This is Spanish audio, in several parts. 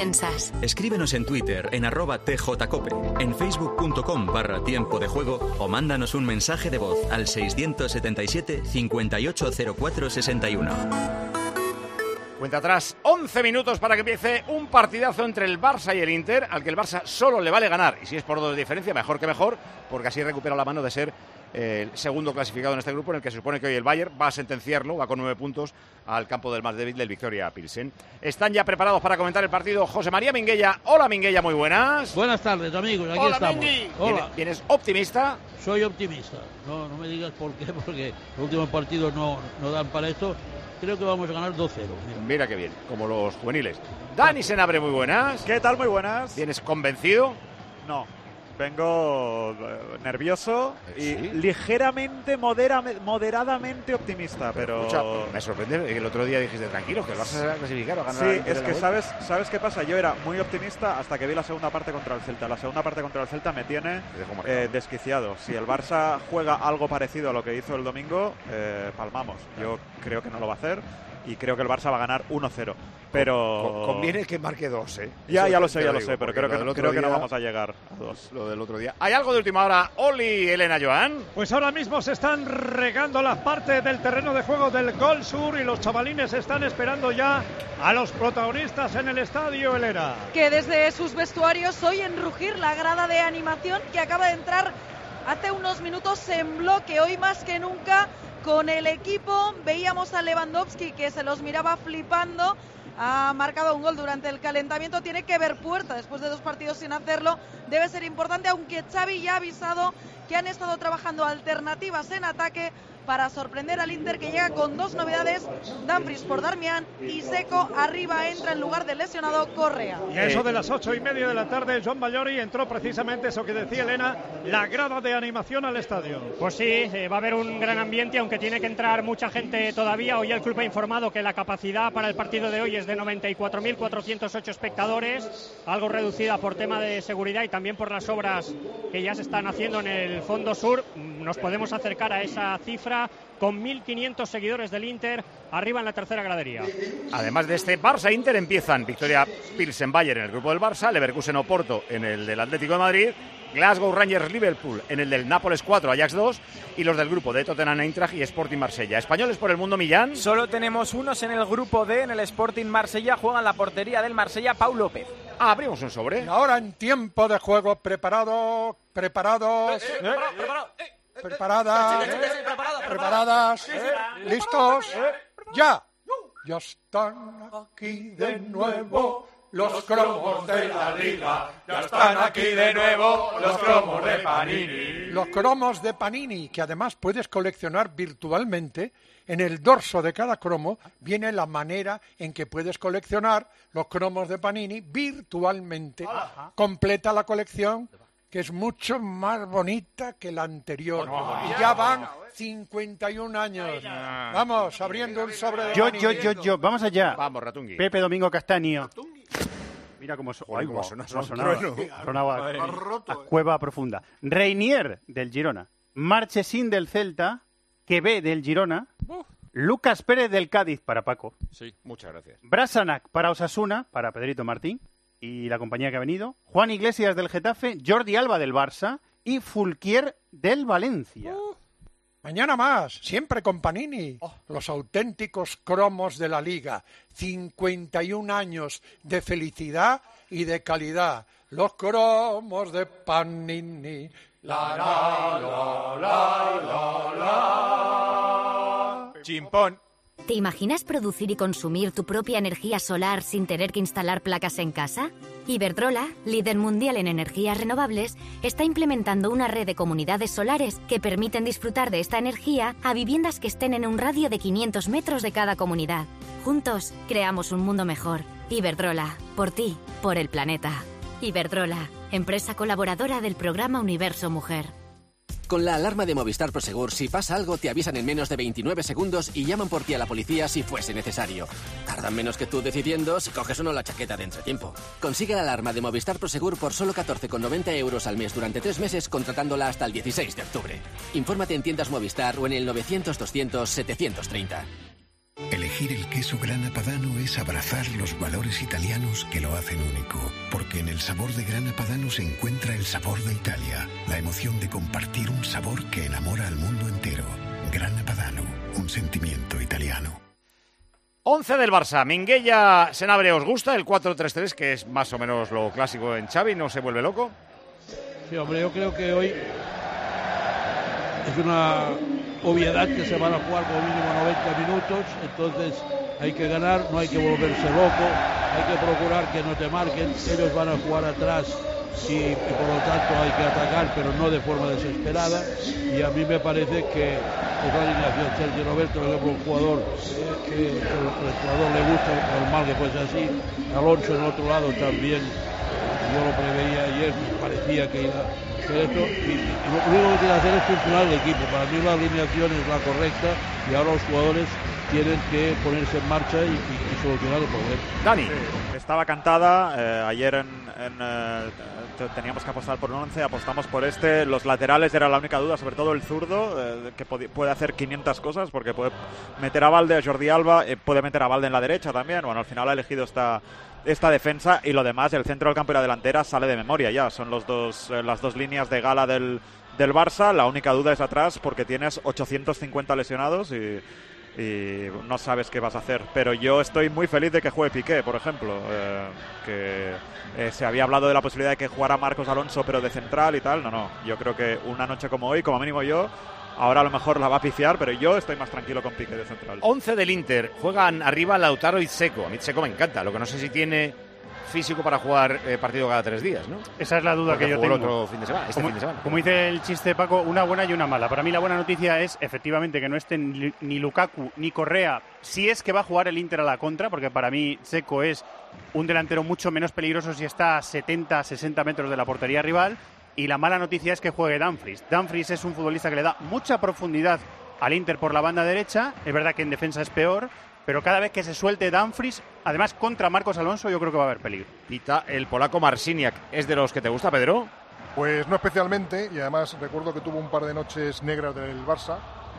piensas. Escríbenos en Twitter en @tjcope, en facebook.com/tiempo de juego o mándanos un mensaje de voz al 677 580461. Cuenta atrás, 11 minutos para que empiece un partidazo entre el Barça y el Inter, al que el Barça solo le vale ganar, y si es por 2 de diferencia, mejor que mejor, porque así recupera la mano de ser el segundo clasificado en este grupo, en el que se supone que hoy el Bayern va a sentenciarlo, va con 9 puntos al campo del más débil del Victoria Pilsen. Están ya preparados para comentar el partido José María Minguella. Hola Minguella, muy buenas. Buenas tardes, amigos, aquí Hola, estamos. Hola. ¿Vienes optimista? Soy optimista, no me digas por qué, porque los últimos partidos no dan para esto. Creo que vamos a ganar 2-0. Mira qué bien, como los juveniles. Dani Senabre, muy buenas. ¿Qué tal? Muy buenas. ¿Vienes convencido? No. Vengo nervioso y ligeramente, moderadamente optimista, pero... Escucha, me sorprende que el otro día dijiste tranquilo, que el Barça se va a clasificar o ganar. Sí, es que ¿sabes qué pasa? Yo era muy optimista hasta que vi la segunda parte contra el Celta. La segunda parte contra el Celta me tiene desquiciado. Si el Barça juega algo parecido a lo que hizo el domingo, palmamos. Yo creo que no lo va a hacer y creo que el Barça va a ganar 1-0. Pero conviene que marque 2, ¿eh? Ya lo sé, pero creo que no vamos a llegar a 2. Lo del otro día. ¿Hay algo de última hora, Oli, Elena, Joan? Pues ahora mismo se están regando las partes del terreno de juego del Gol Sur y los chavalines están esperando ya a los protagonistas en el estadio, Elena. Que desde sus vestuarios oyen rugir la grada de animación que acaba de entrar hace unos minutos en bloque, hoy más que nunca con el equipo. Veíamos a Lewandowski que se los miraba flipando. Ha marcado un gol durante el calentamiento, tiene que ver puerta después de 2 partidos sin hacerlo, debe ser importante, aunque Xavi ya ha avisado que han estado trabajando alternativas en ataque para sorprender al Inter, que llega con 2 novedades, Dumfries por Darmian y Seco arriba entra en lugar del lesionado Correa. Y a eso de las 8:30 de la tarde, Joan Ballori entró precisamente eso que decía Elena, la grada de animación al estadio. Pues sí, va a haber un gran ambiente, aunque tiene que entrar mucha gente todavía. Hoy el club ha informado que la capacidad para el partido de hoy es de 94.408 espectadores, algo reducida por tema de seguridad y también por las obras que ya se están haciendo en el fondo sur. Nos podemos acercar a esa cifra con 1.500 seguidores del Inter arriba en la tercera gradería. Además de este Barça-Inter empiezan Victoria Pilsen-Bayern en el grupo del Barça, Leverkusen-Oporto en el del Atlético de Madrid, Glasgow Rangers-Liverpool en el del Nápoles 4, Ajax 2 y los del grupo de Tottenham-Eintracht y Sporting Marsella. Españoles por el mundo, Millán. Solo tenemos unos en el grupo D, en el Sporting Marsella, juegan la portería del Marsella, Pau López. Abrimos un sobre. Y ahora en tiempo de juego, preparadas, listos, ya están aquí de nuevo los cromos de la Liga, ya están aquí de nuevo los cromos de Panini. Los cromos de Panini, que además puedes coleccionar virtualmente. En el dorso de cada cromo viene la manera en que puedes coleccionar los cromos de Panini virtualmente. Completa la colección, que es mucho más bonita que la anterior. Y ya van 51 años. Vamos, abriendo un sobre de Panini. Yo, vamos allá. Vamos, Ratungui. Pepe Domingo Castaño. Mira cómo sonaba a cueva profunda. Reinier del Girona, Marchesín del Celta, Quevé del Girona, Lucas Pérez del Cádiz para Paco. Sí, muchas gracias. Brasanac para Osasuna, para Pedrito Martín y la compañía que ha venido, Juan Iglesias del Getafe, Jordi Alba del Barça y Fulquier del Valencia. Mañana más, siempre con Panini, los auténticos cromos de la Liga. 51 años de felicidad y de calidad. Los cromos de Panini. La, la, la, la, la, la. Chimpón. ¿Te imaginas producir y consumir tu propia energía solar sin tener que instalar placas en casa? Iberdrola, líder mundial en energías renovables, está implementando una red de comunidades solares que permiten disfrutar de esta energía a viviendas que estén en un radio de 500 metros de cada comunidad. Juntos, creamos un mundo mejor. Iberdrola, por ti, por el planeta. Iberdrola, empresa colaboradora del programa Universo Mujer. Con la alarma de Movistar Prosegur, si pasa algo, te avisan en menos de 29 segundos y llaman por ti a la policía si fuese necesario. Tardan menos que tú decidiendo si coges o no la chaqueta de entretiempo. Consigue la alarma de Movistar Prosegur por solo 14,90 € al mes durante 3 meses, contratándola hasta el 16 de octubre. Infórmate en tiendas Movistar o en el 900 200 730. Elegir elegir el queso Grana Padano es abrazar los valores italianos que lo hacen único, porque en el sabor de Grana Padano se encuentra el sabor de Italia, la emoción de compartir un sabor que enamora al mundo entero. Grana Padano, un sentimiento italiano. 11 del Barça. Minguella, Senabre, ¿os gusta el 4-3-3, que es más o menos lo clásico en Xavi? ¿No se vuelve loco? Sí, hombre, yo creo que hoy es una obviedad que se van a jugar como mínimo 90 minutos, entonces hay que ganar, no hay que volverse loco, hay que procurar que no te marquen, ellos van a jugar atrás y por lo tanto hay que atacar, pero no de forma desesperada, y a mí me parece que es la alineación. Sergio Roberto, por ejemplo, un jugador que el jugador le gusta, normal que fuese así. Alonso en otro lado también, yo lo preveía ayer, parecía que iba a hacer esto, y lo único que tiene que hacer es funcionar el equipo. Para mí la alineación es la correcta y ahora los jugadores tienen que ponerse en marcha y solucionar el problema. Dani. Sí, estaba cantada. Ayer teníamos que apostar por un 11, apostamos por este. Los laterales era la única duda, sobre todo el zurdo, que puede hacer 500 cosas, porque puede meter a Valde, a Jordi Alba, puede meter a Valde en la derecha también. Bueno, al final ha elegido esta defensa, y lo demás, el centro del campo y la delantera sale de memoria ya. Son las dos líneas de gala del Barça. La única duda es atrás, porque tienes 850 lesionados y no sabes qué vas a hacer. Pero yo estoy muy feliz de que juegue Piqué, por ejemplo, que se había hablado de la posibilidad de que jugara Marcos Alonso pero de central y tal. No, yo creo que una noche como hoy, como mínimo yo, ahora a lo mejor la va a pifiar, pero yo estoy más tranquilo con Piqué de central. 11 del Inter, juegan arriba Lautaro y Dzeko. A mí Dzeko me encanta, lo que no sé si tiene físico para jugar partido cada 3 días, ¿no? Esa es la duda que yo tengo. Otro fin de semana, fin de semana. Como dice el chiste Paco, una buena y una mala. Para mí la buena noticia es efectivamente que no estén ni Lukaku ni Correa, si es que va a jugar el Inter a la contra, porque para mí Dzeko es un delantero mucho menos peligroso si está a 70-60 metros de la portería rival. Y la mala noticia es que juegue Dumfries. Dumfries es un futbolista que le da mucha profundidad al Inter por la banda derecha. Es verdad que en defensa es peor, pero cada vez que se suelte Dumfries, además contra Marcos Alonso, yo creo que va a haber peligro. Pita, el polaco Marciniak, ¿es de los que te gusta, Pedro? Pues no especialmente, y además recuerdo que tuvo un par de noches negras del Barça.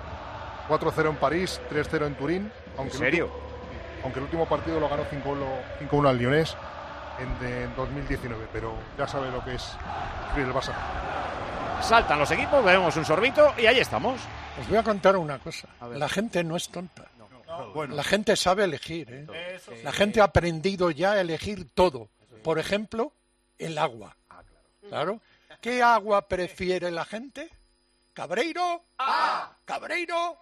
4-0 en París, 3-0 en Turín. ¿En serio? Aunque el último partido lo ganó 5-1 al Lyonnais en 2019, pero ya sabe lo que es el Barça. Saltan los equipos, bebemos un sorbito y ahí estamos. Os voy a contar una cosa. La gente no es tonta. Bueno. La gente sabe elegir, ¿eh? La gente ha aprendido ya a elegir todo. Por ejemplo, el agua. Claro. ¿Qué agua prefiere la gente? ¿Cabreiro? ¿Cabreiro?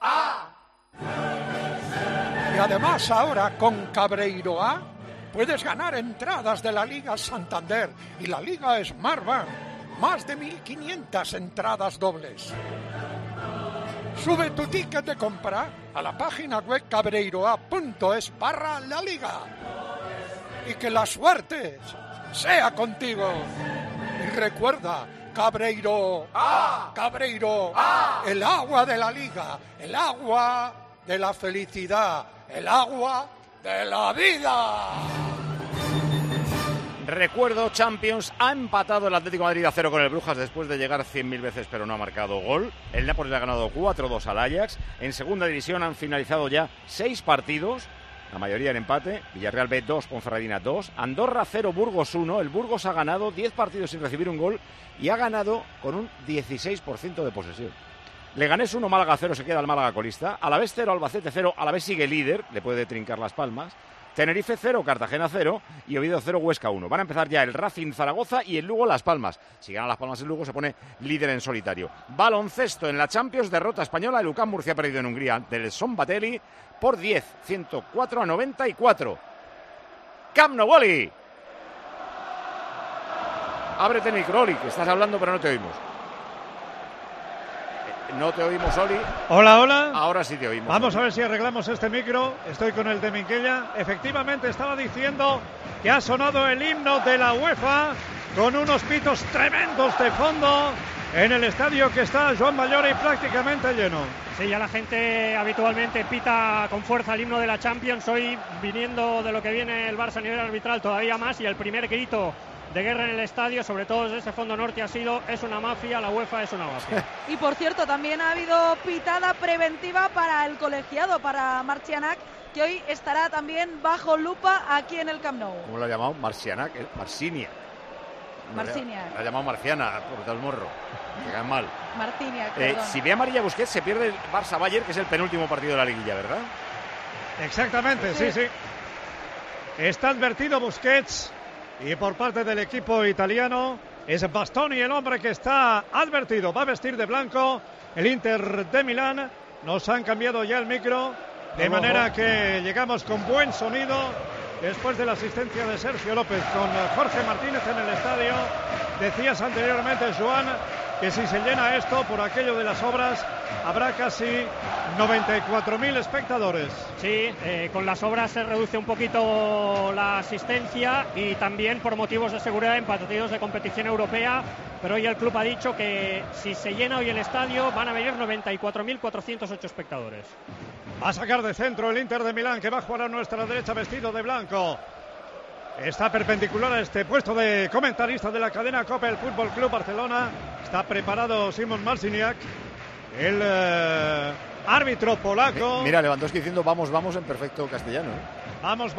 Y además ahora con Cabreiro A puedes ganar entradas de la Liga Santander y la Liga Smartbank. Más de 1.500 entradas dobles. Sube tu ticket de compra a la página web cabreiroa.es/la liga. Y que la suerte sea contigo. Y recuerda, Cabreiro, Cabreiro, el agua de la liga, el agua de la felicidad, el agua de la vida. Recuerdo, Champions, ha empatado el Atlético de Madrid a 0 con el Brujas después de llegar 100.000 veces, pero no ha marcado gol. El Napoli le ha ganado 4-2 al Ajax. En segunda división han finalizado ya 6 partidos, la mayoría en empate. Villarreal B 2, Ponferradina 2. Andorra 0, Burgos 1. El Burgos ha ganado 10 partidos sin recibir un gol y ha ganado con un 16% de posesión. Leganés 1, Málaga 0, se queda el Málaga colista. Alavés 0, Albacete 0, Alavés sigue líder, le puede trincar las palmas. Tenerife 0, Cartagena 0 y Oviedo 0, Huesca 1. Van a empezar ya el Racing Zaragoza y el Lugo Las Palmas. Si gana Las Palmas el Lugo se pone líder en solitario. Baloncesto en la Champions, derrota española. El UCAM Murcia ha perdido en Hungría del Son Batelli por 10, 104-94. Camp Nou, Oli. Ábrete el micro, Oli, que estás hablando pero no te oímos. No te oímos, Oli. Hola, hola. Ahora sí te oímos. Vamos a ver si arreglamos este micro. Estoy con el de Minguella. Efectivamente, estaba diciendo que ha sonado el himno de la UEFA con unos pitos tremendos de fondo. en el estadio que está Joan Mallori prácticamente lleno. Sí, ya la gente habitualmente pita con fuerza el himno de la Champions. Hoy, viniendo de lo que viene el Barça a nivel arbitral, todavía más, y el primer grito de guerra en el estadio, sobre todo desde ese fondo norte, ha sido: es una mafia, la UEFA es una mafia. Y por cierto, también ha habido pitada preventiva para el colegiado, para Marcianac, que hoy estará también bajo lupa aquí en el Camp Nou. ¿Cómo lo ha llamado? Marcianac, Marcinia. Marciniak. La ha llamado Marciana, por tal morro. Me cae mal. Marciniak, perdón. Si ve amarilla Busquets, se pierde el Barça-Bayern, que es el penúltimo partido de la liguilla, ¿verdad? Exactamente, sí. Está advertido Busquets, y por parte del equipo italiano es Bastoni el hombre que está advertido. Va a vestir de blanco el Inter de Milán. Nos han cambiado ya el micro, de manera que llegamos con buen sonido después de la asistencia de Sergio López con Jorge Martínez en el estadio. Decías anteriormente, Joan, que si se llena esto por aquello de las obras, habrá casi 94.000 espectadores. Sí, con las obras se reduce un poquito la asistencia, y también por motivos de seguridad en partidos de competición europea, pero hoy el club ha dicho que si se llena hoy el estadio van a venir 94.408 espectadores. Va a sacar de centro el Inter de Milán, que va a jugar a nuestra derecha vestido de blanco. Está perpendicular a este puesto de comentarista de la cadena COPE, el Fútbol Club Barcelona. Está preparado Szymon Marciniak, el árbitro polaco. Mira, Lewandowski diciendo vamos, vamos en perfecto castellano. Vamos.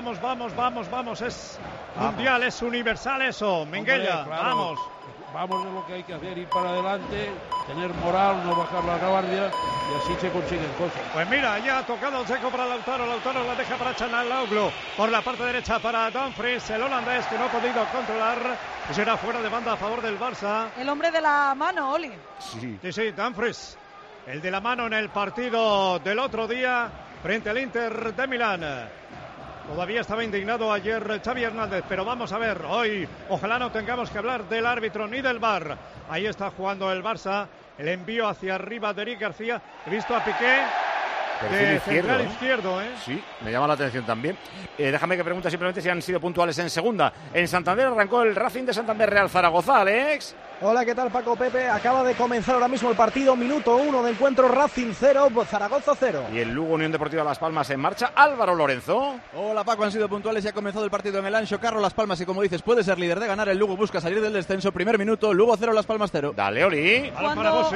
Es mundial, es universal eso. Minguella, claro. vamos. Vamos de lo que hay que hacer, ir para adelante, tener moral, no bajar la guardia, y así se consiguen cosas. Pues mira, ya ha tocado el seco para Lautaro la deja para Çalhanoğlu, por la parte derecha para Dumfries, el holandés que no ha podido controlar, y será fuera de banda a favor del Barça. El hombre de la mano, Oli. Sí, Dumfries, el de la mano en el partido del otro día frente al Inter de Milán. Todavía estaba indignado ayer Xavi Hernández, pero vamos a ver, hoy ojalá no tengamos que hablar del árbitro ni del VAR. Ahí está jugando el Barça, el envío hacia arriba de Eric García. He visto a Piqué de central izquierdo. Sí, me llama la atención también. Déjame que pregunte simplemente si han sido puntuales en segunda. En Santander arrancó el Racing de Santander Real Zaragoza, Alex. Hola, ¿qué tal, Paco Pepe? Acaba de comenzar ahora mismo el partido, minuto 1 de encuentro, Racing 0, Zaragoza 0. Y el Lugo Unión Deportiva Las Palmas en marcha, Álvaro Lorenzo. Hola, Paco, han sido puntuales y ha comenzado el partido en el Anxo Carro Las Palmas, y como dices, puede ser líder de ganar. El Lugo busca salir del descenso, primer minuto, Lugo 0, Las Palmas 0. Dale, Oli. Cuando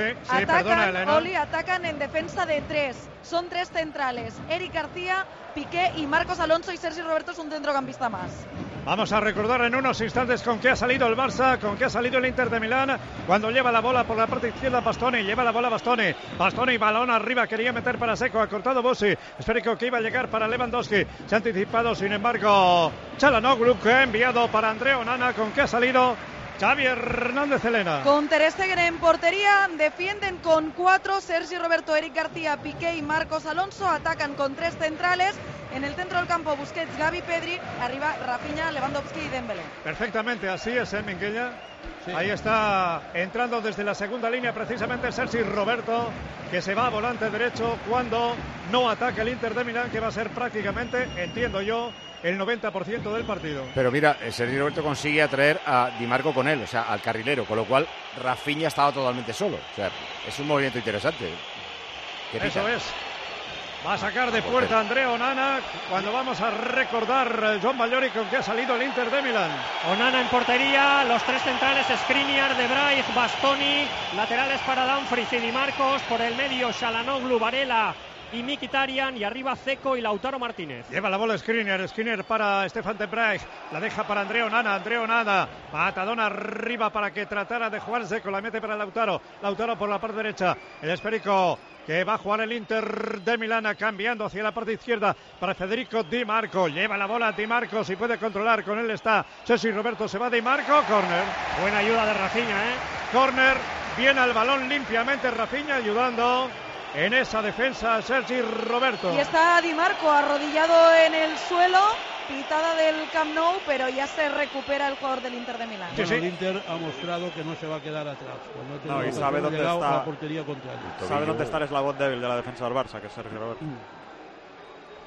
atacan en defensa de 3, son 3 centrales, Eric García, Piqué y Marcos Alonso, y Sergi Roberto es un centrocampista más. Vamos a recordar en unos instantes con qué ha salido el Barça, con qué ha salido el Inter de Milán, cuando lleva la bola por la parte izquierda Bastoni, lleva la bola Bastoni, balón arriba, quería meter para Seco, ha cortado Bossi, esférico que iba a llegar para Lewandowski, se ha anticipado sin embargo Çalhanoğlu, que ha enviado para André Onana, con qué ha salido Xavi Hernández, Elena. Con Ter Stegen en portería, defienden con 4, Sergi Roberto, Eric García, Piqué y Marcos Alonso, atacan con 3 centrales, en el centro del campo Busquets, Gavi, Pedri, arriba Rafinha, Lewandowski y Dembélé. Perfectamente, así es, Minguella. Sí. Ahí está entrando desde la segunda línea precisamente Sergi Roberto, que se va a volante derecho cuando no ataca el Inter de Milán, que va a ser prácticamente, entiendo yo, el 90% del partido. Pero mira, Sergi Roberto consigue atraer a Di Marco con él, o sea, al carrilero, con lo cual Rafinha estaba totalmente solo. O sea, es un movimiento interesante. Eso es. Va a sacar de puerta André Onana cuando vamos a recordar Joan Mallori con que ha salido el Inter de Milán. Onana en portería, los 3 centrales, Skriniar, De Vrij, Bastoni, laterales para Dumfries y Di Marcos, por el medio Çalhanoğlu, Varela y Mkhitaryan, y arriba Seco y Lautaro Martínez. Lleva la bola Skriniar para Stefan De Vrij, la deja para André Onana, patadón arriba para que tratara de jugar Seco, la mete para Lautaro por la parte derecha, el esférico que va a jugar el Inter de Milán, cambiando hacia la parte izquierda para Federico Di Marco, lleva la bola Di Marco, si puede controlar, con él está Sergi Roberto, se va Di Marco, córner. Buena ayuda de Rafinha, córner, viene al balón limpiamente Rafinha, ayudando en esa defensa Sergi Roberto. Y está Di Marco arrodillado en el suelo, pitada del Camp Nou, pero ya se recupera el jugador del Inter de Milán. Bueno, el Inter ha mostrado que no se va a quedar atrás. No, y sabe dónde está la portería contraria. Sabe dónde está el eslabón débil de la defensa del Barça, que es Sergio Roberto.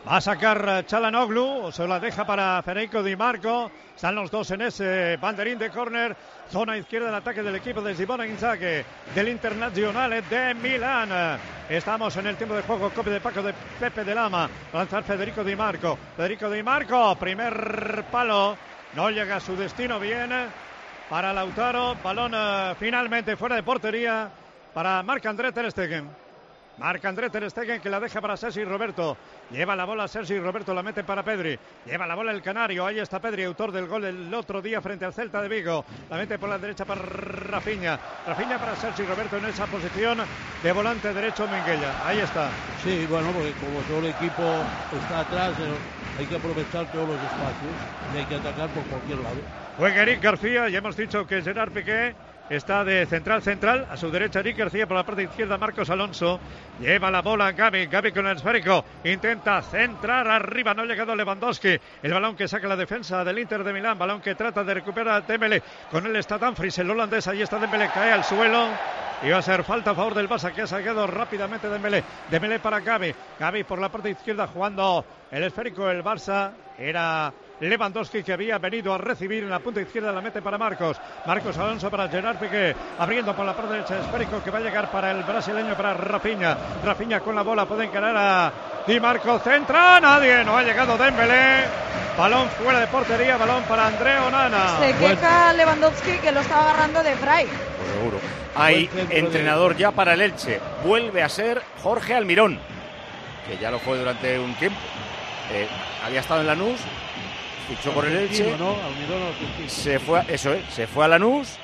Va a sacar Çalhanoğlu, o se la deja para Federico Di Marco. Están los dos en ese banderín de córner. Zona izquierda del ataque del equipo de Simone Inzaghi, del Internazionale de Milán. Estamos en el tiempo de juego. Copia de Paco de Pepe de Lama. Va a lanzar Federico Di Marco. Federico Di Marco, primer palo. No llega a su destino bien. Para Lautaro. Balón finalmente fuera de portería para Marc-André ter Stegen. Marc-André ter Stegen, que la deja para Sergi Roberto. Lleva la bola Sergi Roberto, la mete para Pedri. Lleva la bola el canario. Ahí está Pedri, autor del gol el otro día frente al Celta de Vigo. La mete por la derecha para Rafinha. Rafinha para Sergi Roberto en esa posición de volante derecho Minguella. Ahí está. Sí, bueno, porque como todo el equipo está atrás, hay que aprovechar todos los espacios y hay que atacar por cualquier lado. Juega Eric García, ya hemos dicho que Gerard Piqué está de central, a su derecha Eric García, por la parte izquierda Marcos Alonso, lleva la bola Gavi con el esférico, intenta centrar arriba, no ha llegado Lewandowski, el balón que saca la defensa del Inter de Milán, balón que trata de recuperar Dembélé, con él está Dumfries, el holandés, ahí está Dembélé, cae al suelo, y va a ser falta a favor del Barça, que ha sacado rápidamente Dembélé para Gavi por la parte izquierda jugando el esférico, el Barça, era Lewandowski, que había venido a recibir en la punta izquierda, la mete para Marcos Alonso para Gerard Piqué, abriendo por la parte derecha esférico, que va a llegar para el brasileño, para Rafinha con la bola, puede encarar a Di Marco, centra, nadie, no ha llegado Dembélé, balón fuera de portería, balón para André Onana. Se queja Lewandowski que lo está agarrando de Fray. Pues seguro. Hay entrenador ya para el Elche, vuelve a ser Jorge Almirón, que ya lo fue durante un tiempo, había estado en Lanús, fichó por el Elche, se fue a Lanús,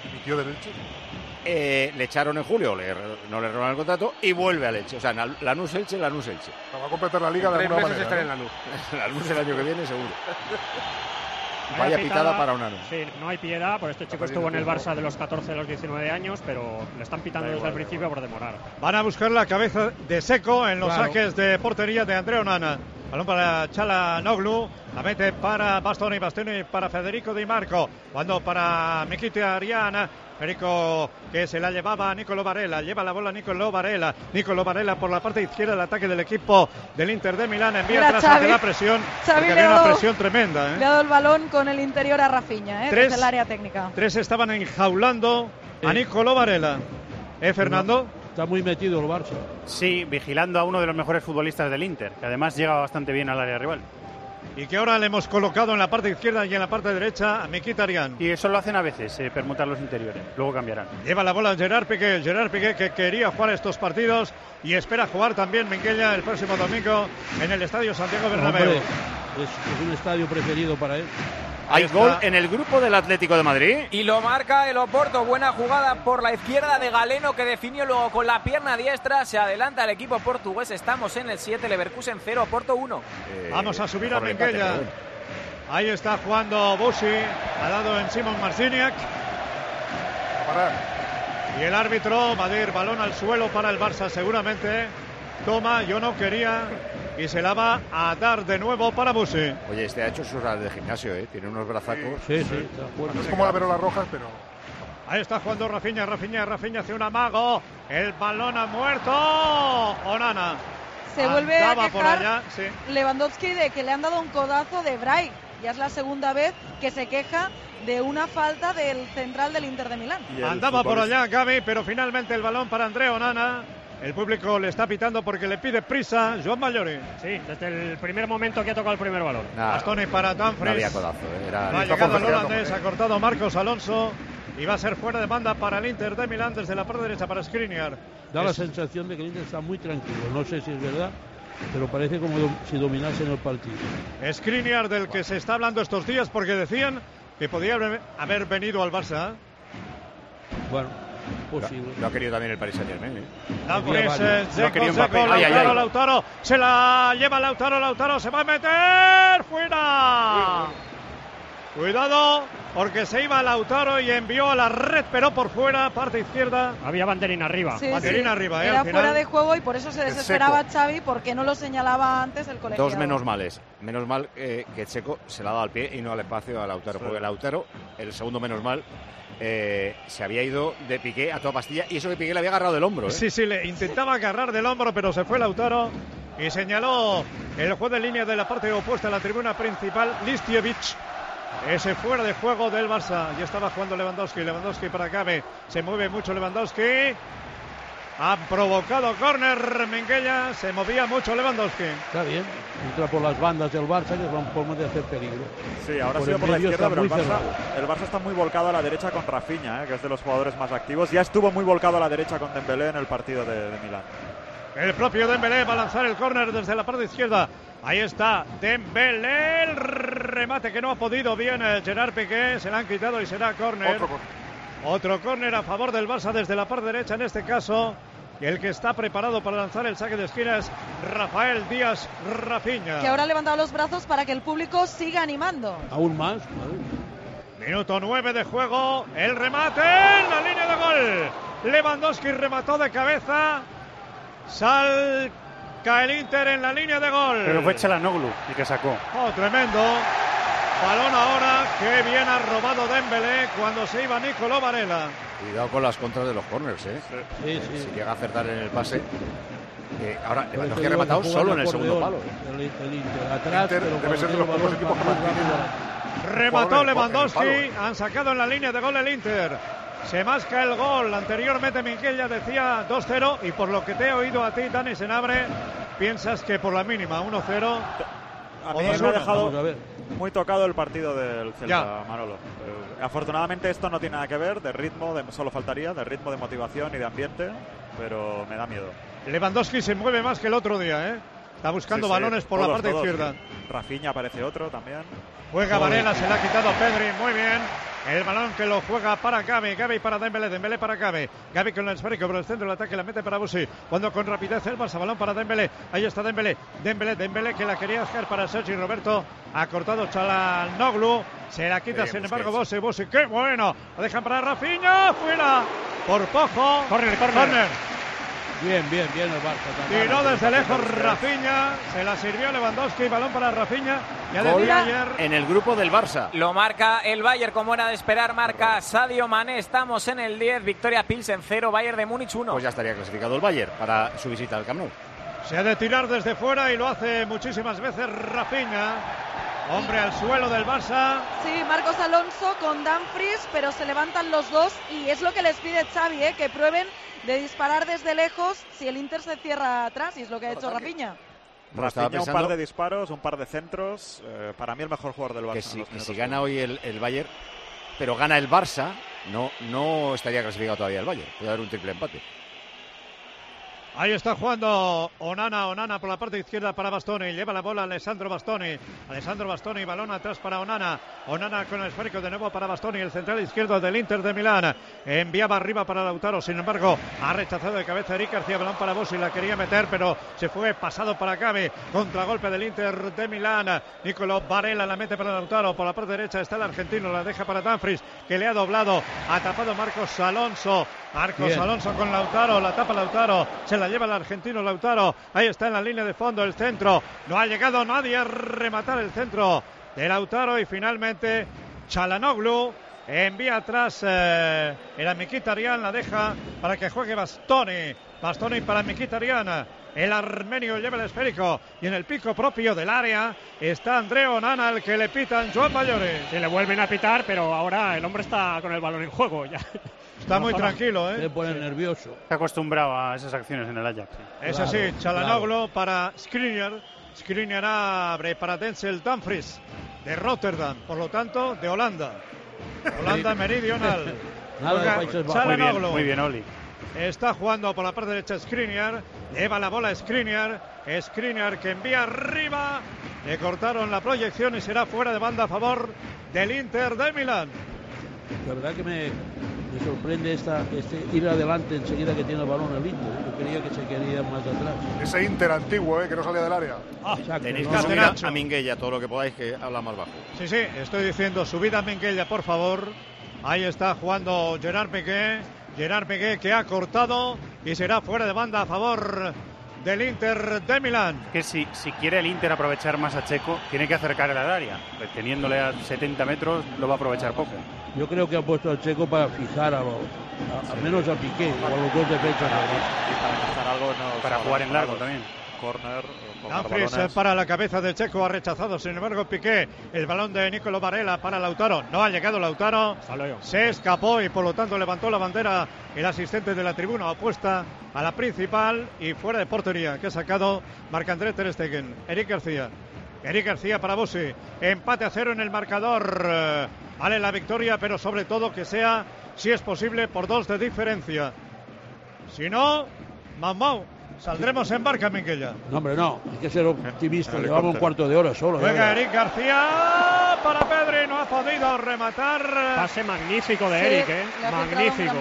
le echaron en julio, no le renovaron el contrato y vuelve al Elche. O sea, Lanús-Elche. Va a completar la liga de alguna manera. Estar en Lanús. Lanús el año que viene, seguro. Vaya pitada para Onana. Sí, no hay piedad, porque este chico estuvo en el Barça de los 14 a los 19 años, pero le están pitando desde el principio por demorar. Van a buscar la cabeza de Seco en los saques de portería de André Onana. Balón para Çalhanoğlu, la mete para Bastoni para Federico Di Marco, cuando para Mkhitaryan, Federico que se la llevaba a Nicolo Varela, lleva la bola Nicolo Varela por la parte izquierda del ataque del equipo del Inter de Milán, envía atrás ante la presión, porque había una presión tremenda. Le ha dado el balón con el interior a Rafinha, desde el área técnica. Tres estaban enjaulando a Nicolo Varela. Fernando. Está muy metido el Barça. Sí, vigilando a uno de los mejores futbolistas del Inter, que además llega bastante bien al área rival. Y que ahora le hemos colocado en la parte izquierda y en la parte derecha a Mkhitaryan. Y eso lo hacen a veces, permutar los interiores, luego cambiarán. Lleva la bola Gerard Piqué que quería jugar estos partidos y espera jugar también Minguella el próximo domingo en el Estadio Santiago Bernabéu. Hombre, es un estadio preferido para él. Hay gol en el grupo del Atlético de Madrid. Y lo marca el Oporto. Buena jugada por la izquierda de Galeno, que definió luego con la pierna diestra. Se adelanta el equipo portugués. Estamos en el 7, Leverkusen 0, Oporto 1. Vamos a subir a Minguella. Ahí está jugando Busi. Ha dado en Simon Marciniak. Y el árbitro va a dar balón al suelo para el Barça seguramente. Toma, yo no quería. Y se la va a dar de nuevo para Busi. Oye, ha hecho sus horas de gimnasio, tiene unos brazacos. Sí. Es como la Verola Rojas, pero... Ahí está jugando Rafinha hace un amago. El balón ha muerto. Onana. Se vuelve a quejar por allá, sí. Lewandowski de que le han dado un codazo de Bray. Ya es la segunda vez que se queja de una falta del central del Inter de Milán. Andaba por allá Gavi, pero finalmente el balón para André Onana. El público le está pitando porque le pide prisa Joan Mallori. Sí, desde el primer momento que ha tocado el primer balón. Bastoni para Dumfries. No había codazo. Ha llegado el holandés, ha cortado Marcos Alonso. Y va a ser fuera de banda para el Inter de Milán desde la parte derecha para Skriniar. Da la sensación de que el Inter está muy tranquilo. No sé si es verdad, pero parece como si dominase en el partido. Skriniar, del que se está hablando estos días porque decían que podía haber venido al Barça. Bueno, posible. Lo ha querido también el Paris Saint-Germain. Lautaro, se la lleva Lautaro, se va a meter, fuera. Cuidado, porque se iba Lautaro y envió a la red, pero por fuera, parte izquierda. Había banderín arriba. Sí, arriba, era fuera de juego y por eso se desesperaba Xavi, porque no lo señalaba antes el colegiado. Dos menos males. Menos mal que Checo se la ha dado al pie y no al espacio a Lautaro, porque Lautaro, el segundo menos mal, se había ido de Piqué a toda pastilla y eso que Piqué le había agarrado del hombro. Sí, le intentaba agarrar del hombro, pero se fue Lautaro y señaló el juez de línea de la parte opuesta a la tribuna principal, Listievic. Ese fuera de juego del Barça. Ya estaba jugando Lewandowski para Gavi. Se mueve mucho Lewandowski. Han provocado córner Minguella. Se movía mucho Lewandowski. Está bien. Entra por las bandas del Barça, que es una forma de hacer peligro. Sí, ahora ha sido por la izquierda, pero el Barça está muy volcado a la derecha con Rafinha, que es de los jugadores más activos. Ya estuvo muy volcado a la derecha con Dembélé en el partido de Milán. El propio Dembélé va a lanzar el córner desde la parte izquierda. Ahí está Dembélé, el remate que no ha podido bien Gerard Piqué, se le han quitado y será córner. Otro córner a favor del Barça desde la parte derecha en este caso. Y el que está preparado para lanzar el saque de esquina es Rafael Díaz Rafinha. Que ahora ha levantado los brazos para que el público siga animando. Aún más. Minuto 9 de juego, el remate en la línea de gol. Lewandowski remató de cabeza. Salca el Inter en la línea de gol. Pero fue Çalhanoğlu el que sacó. Oh, tremendo. Balón ahora, que bien ha robado Dembélé cuando se iba Nicolo Varela. Cuidado con las contras de los corners, ¿eh? Sí. Si llega a acertar en el pase. Ahora, Lewandowski ha rematado solo en el segundo palo. El Inter atrás, debe ser de los pocos equipos que mantienen. Remató Lewandowski, han sacado en la línea de gol el Inter. Se masca el gol. Anteriormente Minguella decía 2-0 y por lo que te he oído a ti, Dani Senabre, piensas que por la mínima 1-0. A mí me ha dejado muy tocado el partido del Celta, Manolo. Afortunadamente esto no tiene nada que ver de ritmo, solo faltaría, de ritmo, de motivación y de ambiente, pero me da miedo. Lewandowski se mueve más que el otro día, ¿eh? Está buscando balones por la parte izquierda. Rafinha aparece otro también. Juega Varela, se le ha quitado Pedri, muy bien. El balón que lo juega para Gavi, Gavi para Dembélé, Dembélé para Gavi. Gavi con el esférico por el centro del ataque, la mete para Busi. Cuando con rapidez el Barça, balón para Dembélé. Ahí está Dembélé, Dembélé que la quería dejar para Sergi Roberto. Ha cortado Çalhanoğlu, se la quita sin embargo Busi, qué bueno. Lo dejan para Rafinha, fuera. Por poco. Corner. Bien el Barça. Tiró desde lejos Rafinha, se la sirvió Lewandowski, balón para Rafinha. Ya decía ayer en el grupo del Barça. Lo marca el Bayern, como era de esperar, marca Sadio Mané. Estamos en el 10, victoria Pilsen 0, Bayern de Múnich 1. Pues ya estaría clasificado el Bayern para su visita al Camp Nou. Se ha de tirar desde fuera y lo hace muchísimas veces Rafinha. Hombre al suelo del Barça. Sí, Marcos Alonso con Dumfries, pero se levantan los dos y es lo que les pide Xavi, que prueben de disparar desde lejos si el Inter se cierra atrás, y es lo que ha hecho Rafinha. Rafinha, un par de disparos, un par de centros. Para mí el mejor jugador del Barça. Que si gana hoy el Bayern, pero gana el Barça, no estaría clasificado todavía el Bayern. Puede haber un triple empate. Ahí está jugando Onana por la parte izquierda para Bastoni, lleva la bola Alessandro Bastoni, balón atrás para Onana con el esférico de nuevo para Bastoni, el central izquierdo del Inter de Milán, enviaba arriba para Lautaro, sin embargo ha rechazado de cabeza Eric García, balón para Bossi, la quería meter pero se fue pasado para Gavi, contragolpe del Inter de Milán, Nicolo Varela la mete para Lautaro, por la parte derecha está el argentino, la deja para Dumfries, que le ha doblado, ha tapado Marcos Alonso con Lautaro, la tapa Lautaro, se la lleva el argentino Lautaro, ahí está en la línea de fondo el centro, no ha llegado nadie a rematar el centro de Lautaro y finalmente Çalhanoğlu envía atrás, era Mkhitaryan, la deja para que juegue Bastoni para Mkhitaryan. El armenio lleva el esférico y en el pico propio del área está André Onana, el que le pitan Joan Mayores. Se le vuelven a pitar, pero ahora el hombre está con el balón en juego ya. Está muy tranquilo, ¿eh? Se pone nervioso. Está acostumbrado a esas acciones en el Ajax. Es así, Çalhanoğlu para Skriniar abre para Denzel Dumfries de Rotterdam, por lo tanto de Holanda meridional. Çalhanoğlu. Muy bien, Oli. Está jugando por la parte derecha Skriniar, lleva la bola Skriniar que envía arriba, le cortaron la proyección y será fuera de banda a favor del Inter de Milán. La verdad que me sorprende este ir adelante enseguida que tiene el balón el Inter. Yo creía que se quería más atrás. Ese Inter antiguo, que no salía del área. Tenéis que subir a Minguella todo lo que podáis, que habla más bajo. Sí, estoy diciendo, subid a Minguella, por favor. Ahí está jugando Gerard Piqué que ha cortado y será fuera de banda a favor del Inter de Milán. Que si quiere el Inter aprovechar más a Checo, tiene que acercarle al área. Teniéndole a 70 metros lo va a aprovechar poco. Yo creo que ha puesto al Checo para fijar al menos a Piqué o a los dos defensas. Y para gastar algo, para jugar en largo también. córner. Dumfries para la cabeza de Checo, ha rechazado sin embargo Piqué. El balón de Nicolo Varela para Lautaro. No ha llegado Lautaro. Se escapó y por lo tanto levantó la bandera el asistente de la tribuna opuesta a la principal y fuera de portería, que ha sacado Marc-André ter Stegen. Eric García para Bossi. Empate a 0 en el marcador. Vale la victoria, pero sobre todo que sea, si es posible, por 2 de diferencia. Si no, Mau, saldremos en barca, Minguella. No, hombre, no. Hay que ser optimista. Llevamos un cuarto de hora solo. Juega Eric García para Pedri. No ha podido rematar. Pase magnífico de Eric, magnífico.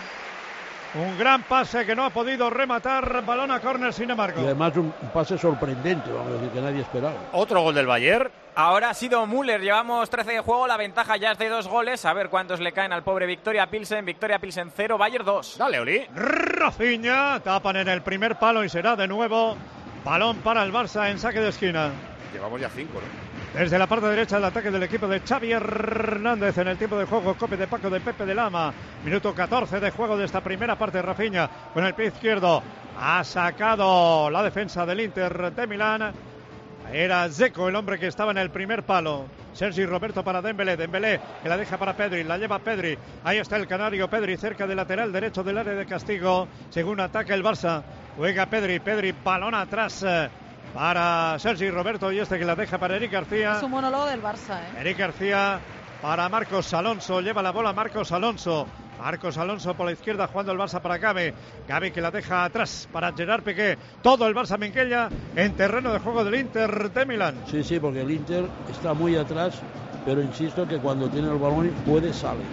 Un gran pase que no ha podido rematar. Balón a córner, sin embargo. Y además un pase sorprendente, vamos a decir, que nadie esperaba. Otro gol del Bayern. Ahora ha sido Müller. Llevamos 13 de juego. La ventaja ya es de 2 goles. A ver cuántos le caen al pobre Victoria Pilsen. Victoria Pilsen 0, Bayern 2. Dale, Oli. Rafinha. Tapan en el primer palo y será de nuevo balón para el Barça en saque de esquina. Llevamos ya 5, ¿no? Desde la parte derecha del ataque del equipo de Xavi Hernández en el tiempo de juego. Cope de Paco de Pepe de Lama. Minuto 14 de juego de esta primera parte. Rafinha con el pie izquierdo. Ha sacado la defensa del Inter de Milán. Era Dzeko el hombre que estaba en el primer palo. Sergi Roberto para Dembélé. Dembélé que la deja para Pedri. La lleva Pedri. Ahí está el canario Pedri cerca del lateral derecho del área de castigo. Según ataca el Barça. Juega Pedri. Pedri balón atrás para Sergi Roberto y que la deja para Eric García. Es un monólogo del Barça, Eric García para Marcos Alonso. Lleva la bola Marcos Alonso. Marcos Alonso por la izquierda jugando el Barça para Gavi. Gavi que la deja atrás para Gerard Piqué. Todo el Barça Minguella en terreno de juego del Inter de Milán. Sí, porque el Inter está muy atrás, pero insisto que cuando tiene el balón puede salir.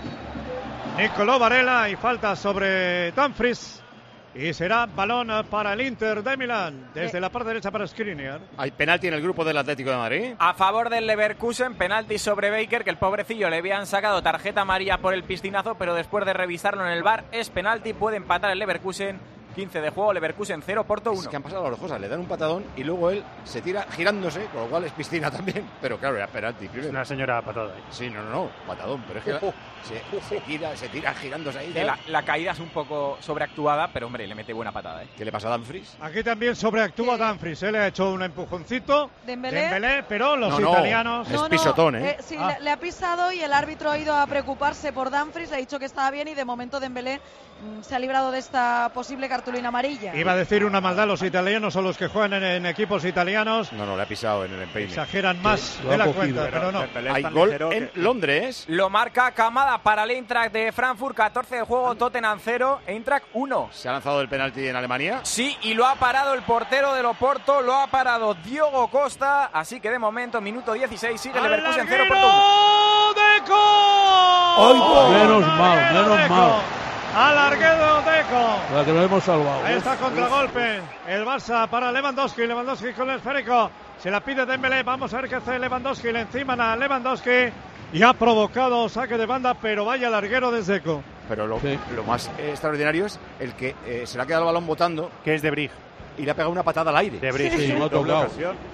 Nicolo Varela y falta sobre Dumfries. Y será balón para el Inter de Milán. Desde la parte derecha para Skriniar. Hay penalti en el grupo del Atlético de Madrid. A favor del Leverkusen, penalti sobre Baker, que el pobrecillo le habían sacado tarjeta amarilla por el piscinazo, pero después de revisarlo en el VAR es penalti, puede empatar el Leverkusen. 15 de juego, Leverkusen 0, Porto 1. Es que han pasado las cosas, le dan un patadón y luego él se tira girándose, con lo cual es piscina también. Pero claro, era penalti. Es una señora patada. Sí, no, patadón. Pero es que se tira girándose ahí. La caída es un poco sobreactuada, pero hombre, le mete buena patada. ¿Qué le pasa a Dumfries? Aquí también sobreactúa Dumfries. Le ha hecho un empujoncito. Dembélé, pero los italianos... Es pisotón, Sí, le ha pisado y el árbitro ha ido a preocuparse por Dumfries. Le ha dicho que estaba bien y de momento Dembélé se ha librado de esta posible cartulina amarilla. Iba a decir una maldad, los italianos o los que juegan en equipos italianos. No, le ha pisado en el empeine. Exageran más de la cuenta, pero no. Hay gol en Londres. Lo marca Kamada para el Eintracht de Frankfurt, 14 de juego, Tottenham 0, Eintracht 1. ¿Se ha lanzado el penalti en Alemania? Sí, y lo ha parado el portero del Oporto, lo ha parado Diogo Costa, así que de momento, minuto 16, sigue Leverkusen 0, Porto 1. Menos mal. Alarguero Deco. La que lo hemos salvado. Ahí está contragolpe. El Barça para Lewandowski. Lewandowski con el esférico. Se la pide Dembélé. Vamos a ver qué hace Lewandowski. Le encima a Lewandowski. Y ha provocado saque de banda, pero vaya larguero de Deco. Pero lo más extraordinario es el que se le ha quedado el balón botando, que es de Brig. Y le ha pegado una patada al aire. De Brig. Sí, no ha tocado.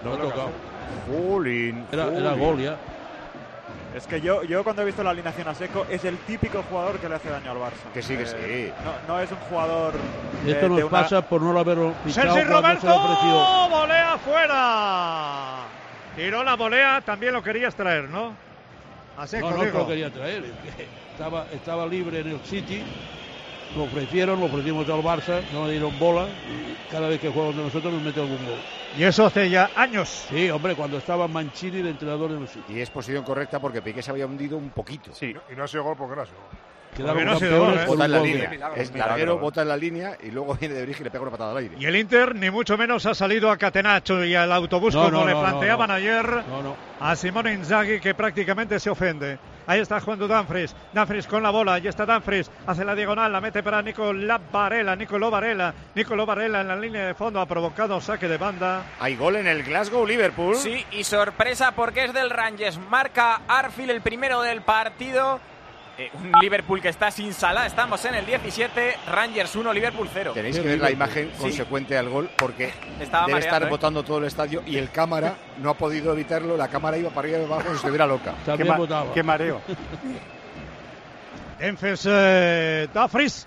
Era gol ya. Es que yo cuando he visto la alineación a Seco es el típico jugador que le hace daño al Barça. Que sí. No es un jugador... Esto nos pasa por no haberlo fichado. Sergi Roberto, volea fuera. Tiró la volea, también lo querías traer, ¿no? No lo quería traer. Estaba libre en el City. Lo ofrecimos al Barça, no le dieron bola y cada vez que juega de nosotros nos mete algún gol. Y eso hace ya años. Sí, hombre, cuando estaba Mancini de entrenador en el City. Y es posición correcta porque Piqué se había hundido un poquito. Sí. Y no ha sido gol porque no ha sido gol. Quedaron campeones bota en la línea. Es larguero, bota en la línea y luego viene de Brig y le pega una patada al aire. Y el Inter ni mucho menos ha salido a Catenaccio y al autobús como le planteaban ayer a Simone Inzaghi, que prácticamente se ofende. Ahí está jugando Dumfries con la bola, ahí está Dumfries, hace la diagonal, la mete para Nicolo Varela en la línea de fondo, ha provocado saque de banda. Hay gol en el Glasgow-Liverpool. Sí, y sorpresa porque es del Rangers, marca Arfield el primero del partido. Un Liverpool que está sin Salah, estamos en el 17, Rangers 1, Liverpool 0. Tenéis que ver la imagen consecuente al gol porque debe estar botando todo el estadio y el cámara no ha podido evitarlo, la cámara iba para arriba y abajo como si estuviera loca. Qué mareo. Dumfries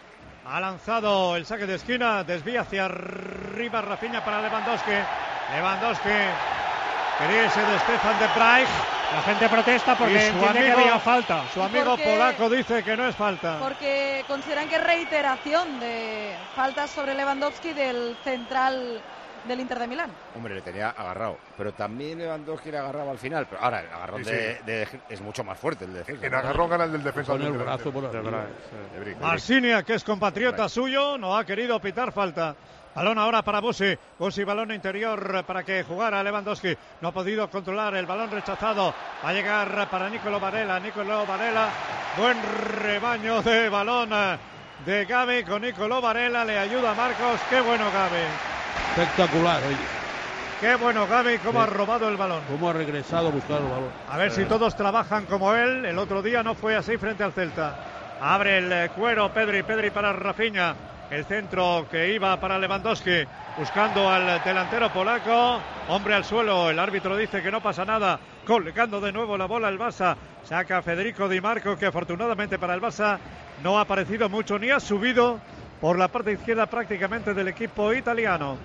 Ha lanzado el saque de esquina, desvía hacia arriba Rafinha para Lewandowski. Lewandowski quería irse de Stefan de Vrij. La gente protesta porque entiende que había falta. Su amigo polaco dice que no es falta. Porque consideran que es reiteración de faltas sobre Lewandowski del central del Inter de Milán. Hombre, le tenía agarrado, pero también Lewandowski le agarraba al final. Pero ahora el agarrón es mucho más fuerte el de defensa. En agarrón gana el del defensa. Con el brazo por arriba. Marsinia, que es compatriota suyo, no ha querido pitar falta. Balón ahora para Busi. Busi, balón interior para que jugara Lewandowski. No ha podido controlar el balón rechazado. Va a llegar para Nicolo Varela. Nicolo Varela. Buen rebaño de balón de Gavi con Nicolo Varela. Le ayuda Marcos. Qué bueno Gavi. Espectacular, oye. Qué bueno Gavi, cómo ha robado el balón. Cómo ha regresado a buscar el balón. A ver si todos trabajan como él. El otro día no fue así frente al Celta. Abre el cuero Pedri para Rafinha. El centro que iba para Lewandowski, buscando al delantero polaco. Hombre al suelo, el árbitro dice que no pasa nada. Colgando de nuevo la bola el Barça. Saca Federico Di Marco, que afortunadamente para el Barça no ha aparecido mucho ni ha subido por la parte izquierda prácticamente del equipo italiano.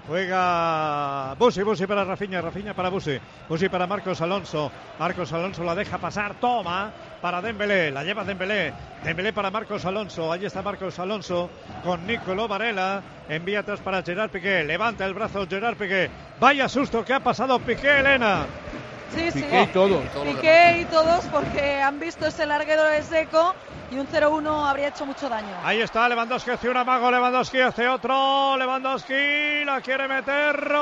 Juega Busi para Rafinha para Busi para Marcos Alonso. Marcos Alonso la deja pasar, toma para Dembélé, la lleva Dembélé para Marcos Alonso. Allí está Marcos Alonso con Nicolo Varela. Envía atrás para Gerard Piqué, levanta el brazo Gerard Piqué. Vaya susto que ha pasado Piqué, Elena. Sí, Piqué y todos. Piqué y todos, porque han visto ese larguero de Seco y un 0-1 habría hecho mucho daño. Ahí está Lewandowski, hace un amago, Lewandowski hace otro, Lewandowski la quiere meter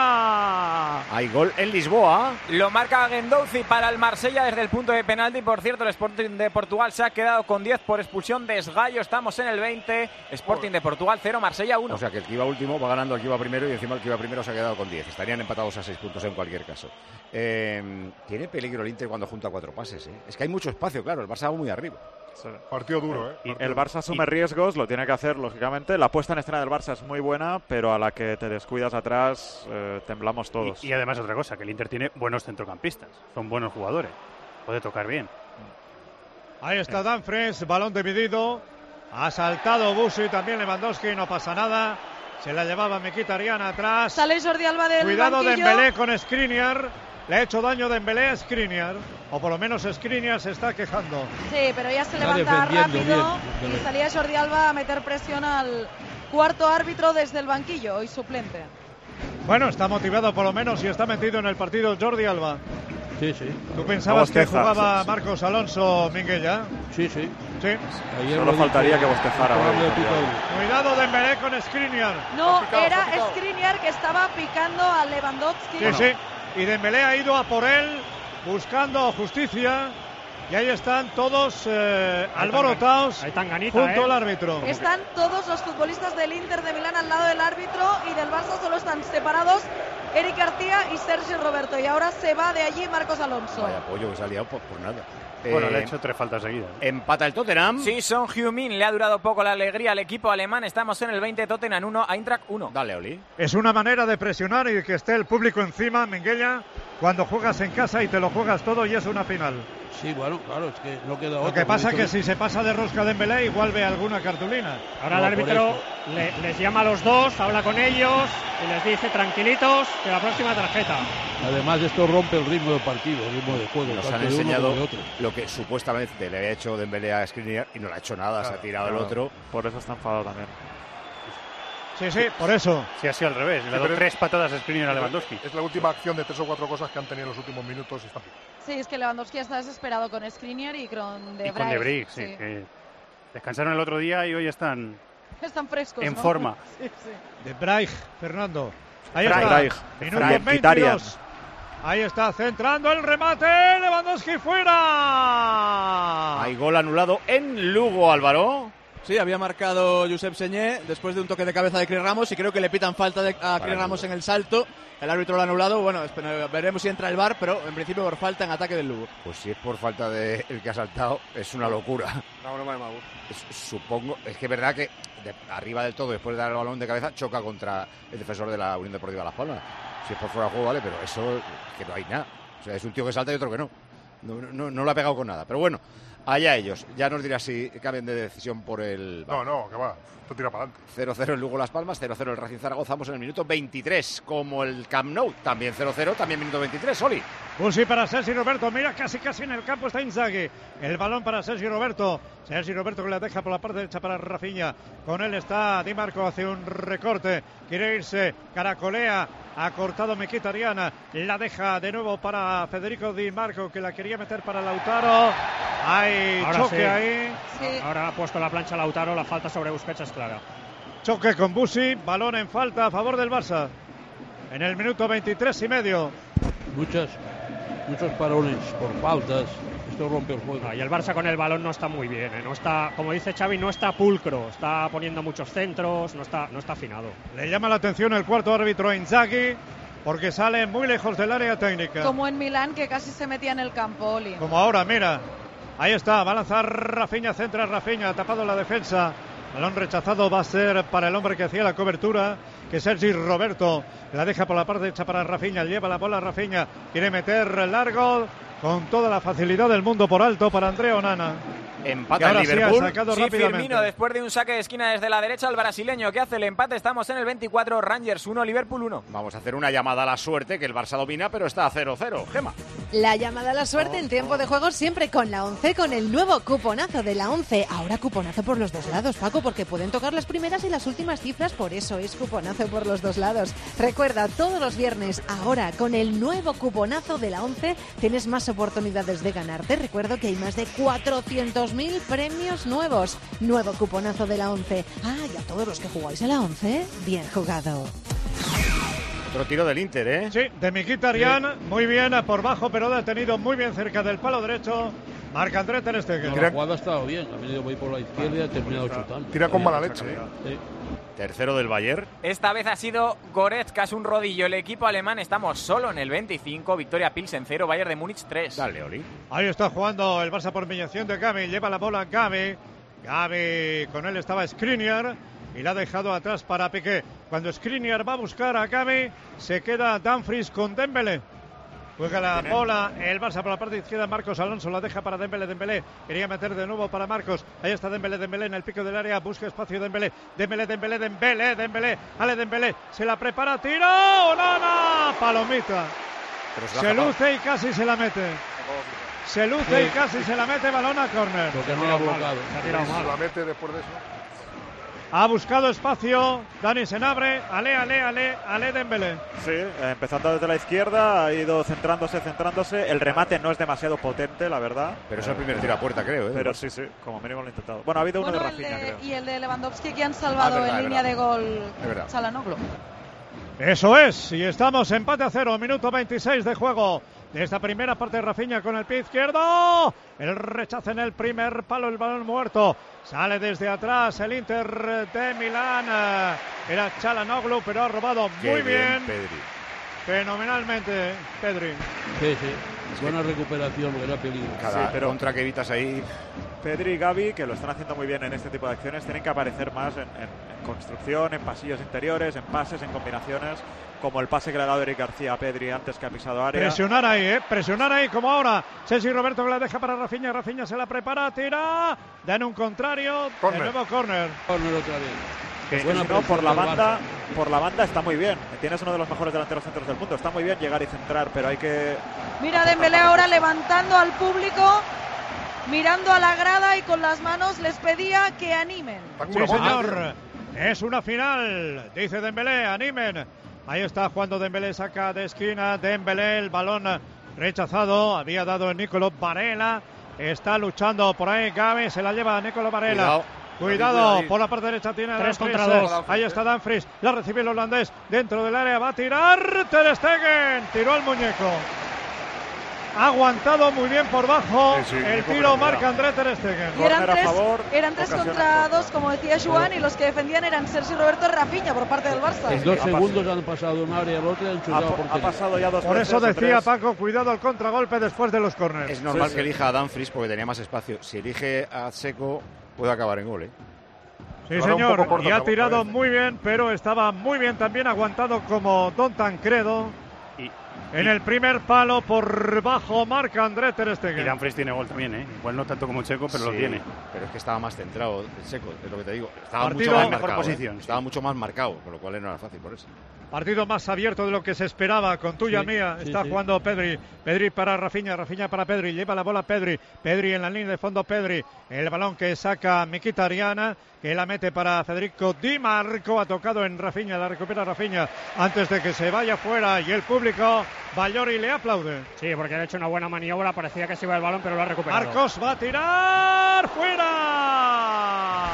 Onana. Hay gol en Lisboa. Lo marca Guendouzi para el Marsella desde el punto de penalti. Por cierto, el Sporting de Portugal se ha quedado con 10 por expulsión de Esgallo. Estamos en el 20. Sporting de Portugal 0, Marsella 1. O sea que el que iba último va ganando el que iba primero y encima el que iba primero se ha quedado con 10. Estarían empatados a 6 puntos en cualquier caso. Tiene peligro el Inter cuando junta 4 pases. Es que hay mucho espacio, claro. El Barça va muy arriba. Sí. Partido duro, Y el Barça asume riesgos, lo tiene que hacer, lógicamente. La puesta en escena del Barça es muy buena, pero a la que te descuidas atrás, temblamos todos. Y además otra cosa, que el Inter tiene buenos centrocampistas. Son buenos jugadores. Puede tocar bien. Ahí está Dumfries, balón dividido. Ha saltado Busi, también Lewandowski, no pasa nada. Se la llevaba Mkhitaryan atrás. Sale Jordi Alba del Cuidado banquillo. Dembélé con Skriniar. Le ha hecho daño Dembélé a Skriniar, o por lo menos Skriniar se está quejando. Sí, pero ya se levanta rápido y salía Jordi Alba a meter presión al cuarto árbitro desde el banquillo, hoy suplente. Bueno, está motivado por lo menos y está metido en el partido Jordi Alba. Sí. ¿Tú pensabas que jugaba Marcos Alonso, Minguella? Sí. Ayer solo faltaría que bostezara. Cuidado Dembélé con Skriniar. No, era Skriniar que estaba picando a Lewandowski. Sí. Y Dembélé ha ido a por él buscando justicia y ahí están todos alborotados junto al árbitro. Están todos los futbolistas del Inter de Milán al lado del árbitro y del Barça solo están separados Eric García y Sergi Roberto, y ahora se va de allí Marcos Alonso. Vaya apoyo que se ha liado por nada. Bueno, le ha hecho 3 faltas seguidas. Empata el Tottenham. Sí, Son Heung-min le ha durado poco la alegría al equipo alemán. Estamos en el 20, Tottenham 1, Eintracht 1. Dale, Oli. Es una manera de presionar y que esté el público encima, Minguella, cuando juegas en casa y te lo juegas todo y es una final. Sí, bueno, claro, es que no queda otra. Lo que pasa es que si se pasa de rosca Dembélé igual ve alguna cartulina. Ahora el árbitro les llama a los dos, habla con ellos y les dice tranquilitos que la próxima tarjeta. Además esto rompe el ritmo del partido, el ritmo de juego. Nos han enseñado lo que supuestamente le había hecho Dembélé a Skriniar y no le ha hecho nada, se ha tirado el otro. Por eso está enfadado también. Sí, por eso. Sí, ha sido al revés. Le ha dado 3 patadas a Skriniar a Lewandowski. Es la última acción de 3 o 4 cosas que han tenido en los últimos minutos. Sí, es que Lewandowski está desesperado con Skriniar y con De Vrij. Sí. Que descansaron el otro día y hoy están frescos, en forma. Sí. De Vrij, Fernando. Ahí Vrij. Minuto 22. Ahí está centrando el remate. Lewandowski fuera. Hay gol anulado en Lugo, Álvaro. Sí, había marcado Josep Señé después de un toque de cabeza de Chris Ramos y creo que le pitan falta a Chris Ramos en el salto. El árbitro lo ha anulado. Bueno, veremos si entra el VAR, pero en principio por falta en ataque del Lugo. Pues si es por falta de el que ha saltado, es una locura. Supongo, es que es verdad que arriba del todo, después de dar el balón de cabeza, choca contra el defensor de la Unión Deportiva Las Palmas. Si es por fuera de juego, vale, pero eso es que no hay nada. O sea, es un tío que salta y otro que no. No lo ha pegado con nada. Pero bueno, allá ellos. Ya nos dirás si cambian de decisión por el... No, que va. Esto tira para adelante. 0-0 el Lugo Las Palmas, 0-0 el Racing Zaragoza. Vamos en el minuto 23, como el Camp Nou. También 0-0, también minuto 23, Oli. Busi para Sergi Roberto, mira, casi en el campo está Inzaghi. El balón para Sergi Roberto. Sergi Roberto que la deja por la parte derecha para Rafinha. Con él está Di Marco, hace un recorte. Quiere irse, caracolea. Ha cortado Mkhitaryan, la deja de nuevo para Federico Di Marco, que la quería meter para Lautaro. Hay choque ahí. Sí. Ahora ha puesto la plancha Lautaro, la falta sobre Busquets es clara. Choque con Busi, balón en falta a favor del Barça. En el minuto 23 y medio. Muchos parones por faltas. Esto rompe el juego. Y el Barça con el balón no está muy bien, ¿eh? No está, como dice Xavi, no está pulcro. Está poniendo muchos centros, no está afinado. Le llama la atención el cuarto árbitro Inzaghi, porque sale muy lejos del área técnica. Como en Milán, que casi se metía en el campo, Oli. Como ahora, mira. Ahí está, va a lanzar Rafinha, centra Rafinha, ha tapado la defensa. Balón rechazado va a ser para el hombre que hacía la cobertura, que es Sergi Roberto. La deja por la parte derecha para Rafinha, lleva la bola Rafinha, quiere meter largo, con toda la facilidad del mundo por alto para Andrea Onana. Empata el Liverpool. Sí, Firmino, después de un saque de esquina desde la derecha, el brasileño que hace el empate. Estamos en el 24, Rangers 1, Liverpool 1. Vamos a hacer una llamada a la suerte, que el Barça domina, pero está a 0-0. Gema. La llamada a la suerte en tiempo de juego siempre con la 11, con el nuevo cuponazo de la 11. Ahora cuponazo por los dos lados, Paco, porque pueden tocar las primeras y las últimas cifras, por eso es cuponazo por los dos lados. Recuerda, todos los viernes, ahora con el nuevo cuponazo de la 11, tienes más oportunidades de ganar. Te recuerdo que hay más de 400.000 premios nuevos. Nuevo cuponazo de la 11. Y a todos los que jugáis a la 11, bien jugado. Otro tiro del Inter, ¿eh? Sí, de Mkhitaryan, muy bien por bajo, pero detenido muy bien cerca del palo derecho. Marc-André ter Stegen. La jugada ha estado bien, ha venido muy por la izquierda y ha terminado chutando. Tira con mala leche, ¿eh? Sí. Tercero del Bayern. Esta vez ha sido Goretzka, es un rodillo. El equipo alemán, estamos solo en el 25. Victoria Pilsen 0, Bayern de Múnich 3. Dale, Oli. Ahí está jugando el Barça por mediación de Gavi. Lleva la bola Gavi. Gavi, con él estaba Skriniar y la ha dejado atrás para Piqué. Cuando Skriniar va a buscar a Gavi, se queda Dumfries con Dembélé. Juega la bola el Barça por la parte izquierda. Marcos Alonso la deja para Dembélé. Dembélé quería meter de nuevo para Marcos. Ahí está Dembélé en el pico del área. Busca espacio Dembélé. Ale Dembélé. Se la prepara. ¡Tiro! ¡Onana! Palomita. Se luce y casi se la mete. Balón a córner. Porque no lo ha bloqueado. Se la mete después de eso. Ha buscado espacio, Dani Senabre, Ale Dembélé. Sí, empezando desde la izquierda, ha ido centrándose. El remate no es demasiado potente, la verdad. Pero es el primer tiro a puerta, creo. Pero sí, como mínimo lo ha intentado. Bueno, ha habido uno de Rafinha, creo. Y el de Lewandowski que han salvado en línea de gol Çalhanoğlu. Eso es, y estamos empate a 0, minuto 26 de juego. De esta primera parte de Rafinha con el pie izquierdo. El rechazo en el primer palo, el balón muerto. Sale desde atrás el Inter de Milán. Era Çalhanoğlu, pero ha robado muy bien. Pedri. Fenomenalmente, Pedri. Sí. Buena recuperación, era peligro. Cada contra que evitas ahí. Pedri y Gavi, que lo están haciendo muy bien en este tipo de acciones, tienen que aparecer más en construcción, en pasillos interiores, en pases, en combinaciones, como el pase que le ha dado Eric García a Pedri antes que ha pisado área. Presionar ahí, como ahora. Sergi Roberto que la deja para Rafinha. Rafinha se la prepara, tira. Da en un contrario. De nuevo córner. Córner otra vez. Por la banda está muy bien. Tienes uno de los mejores delanteros centros del mundo. Está muy bien llegar y centrar, pero hay que... Mira Dembélé ahora levantando al público, mirando a la grada y con las manos les pedía que animen. Sí, señor. Es una final, dice Dembélé, animen. Ahí está jugando Dembélé, saca de esquina Dembélé, el balón rechazado. Había dado el Nicolo Varela. Está luchando por ahí Gavi, se la lleva Nicolo Varela. Cuidado, por la parte derecha tiene 3 contra 2. Ahí está Dumfries, la recibe el holandés dentro del área, va a tirar ter Stegen, tiró al muñeco. Ha aguantado muy bien por bajo el tiro Marc-André ter Stegen. Y eran 3 contra 2, como decía Joan, y los que defendían eran Sergi Roberto y Rafinha por parte del Barça. En 2 segundos han pasado de un área al otro y han chutado ha pasado ya 2 Por eso decía Paco, cuidado al contragolpe después de los córners. Es normal que elija a Dumfries porque tenía más espacio. Si elige a Seco, puede acabar en gol, Sí, señor, y ha tirado muy bien, pero estaba muy bien también aguantado como Don Tancredo. En el primer palo por bajo marca André Ter Stegen. Y Dumfries tiene gol también, ¿eh? Igual no tanto como Checo, pero lo tiene. Pero es que estaba más centrado Checo, es lo que te digo. Estaba Partido mucho más mejor marcado, posición. Estaba mucho más marcado, con lo cual no era fácil por eso. Partido más abierto de lo que se esperaba, con tuya mía. Está jugando Pedri. Pedri para Rafinha, Rafinha para Pedri. Lleva la bola Pedri. Pedri en la línea de fondo, Pedri. El balón que saca Mkhitaryan, que la mete para Federico Di Marco. Ha tocado en Rafinha, la recupera Rafinha antes de que se vaya fuera. Y el público, Bayori, le aplaude. Sí, porque ha hecho una buena maniobra. Parecía que se iba el balón, pero lo ha recuperado. Marcos va a tirar. ¡Fuera!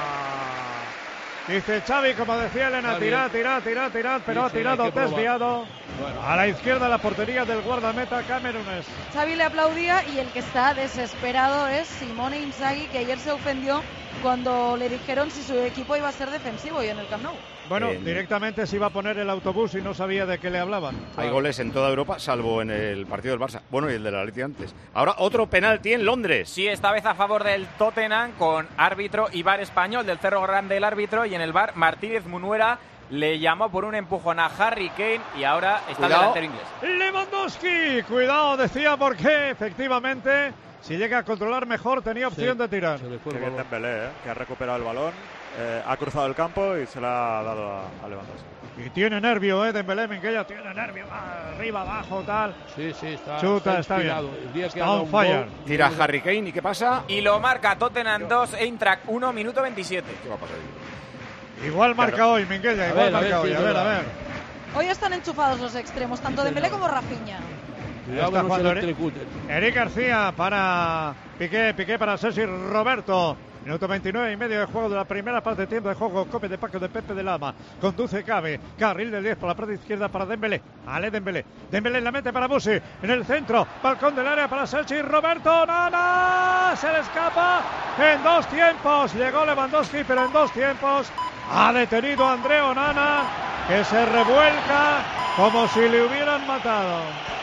Dice Xavi, como decía Elena, tirad, pero ha tirado desviado a la izquierda de la portería del guardameta camerunés. Xavi le aplaudía y el que está desesperado es Simone Inzaghi, que ayer se ofendió cuando le dijeron si su equipo iba a ser defensivo y en el Camp Nou. Bueno, directamente se iba a poner el autobús y no sabía de qué le hablaban. Hay goles en toda Europa, salvo en el partido del Barça. Bueno, y el de la Atleti antes. Ahora otro penalti en Londres. Sí, esta vez a favor del Tottenham con árbitro y VAR español, del Cerro Grande el árbitro, y en el VAR Martínez Munuera le llamó por un empujón a Harry Kane y ahora está el delantero inglés. Lewandowski, cuidado, decía, porque efectivamente si llega a controlar mejor tenía opción de tirar. Qué bien Dembélé, que ha recuperado el balón, ha cruzado el campo y se lo ha dado a Lewandowski. Y tiene nervio, Dembélé, Minguella, tiene nervio, arriba, abajo, tal. Sí, está. Chuta, está bien. El día que está on fire. Tira Harry Kane, ¿y qué pasa? Y lo marca Tottenham 2, Eintracht 1, minuto 27. ¿Qué va a pasar ahí? Igual marca hoy, Minguella, igual marca hoy. A ver. Hoy están enchufados los extremos, tanto Dembélé como Rafinha. Está jugando Eric García para Piqué para Sergi Roberto. Minuto 29 y medio de juego de la primera parte de tiempo de juego. Cope de Paco de Pepe de Lama. Conduce Cabe. Carril del 10 por la parte izquierda para Dembélé. Ale Dembélé. Dembélé la mete para Busi. En el centro. Balcón del área para Sergi Roberto. ¡Nana! Se le escapa en dos tiempos. Llegó Lewandowski, pero en dos tiempos ha detenido a André Onana, que se revuelca como si le hubieran matado.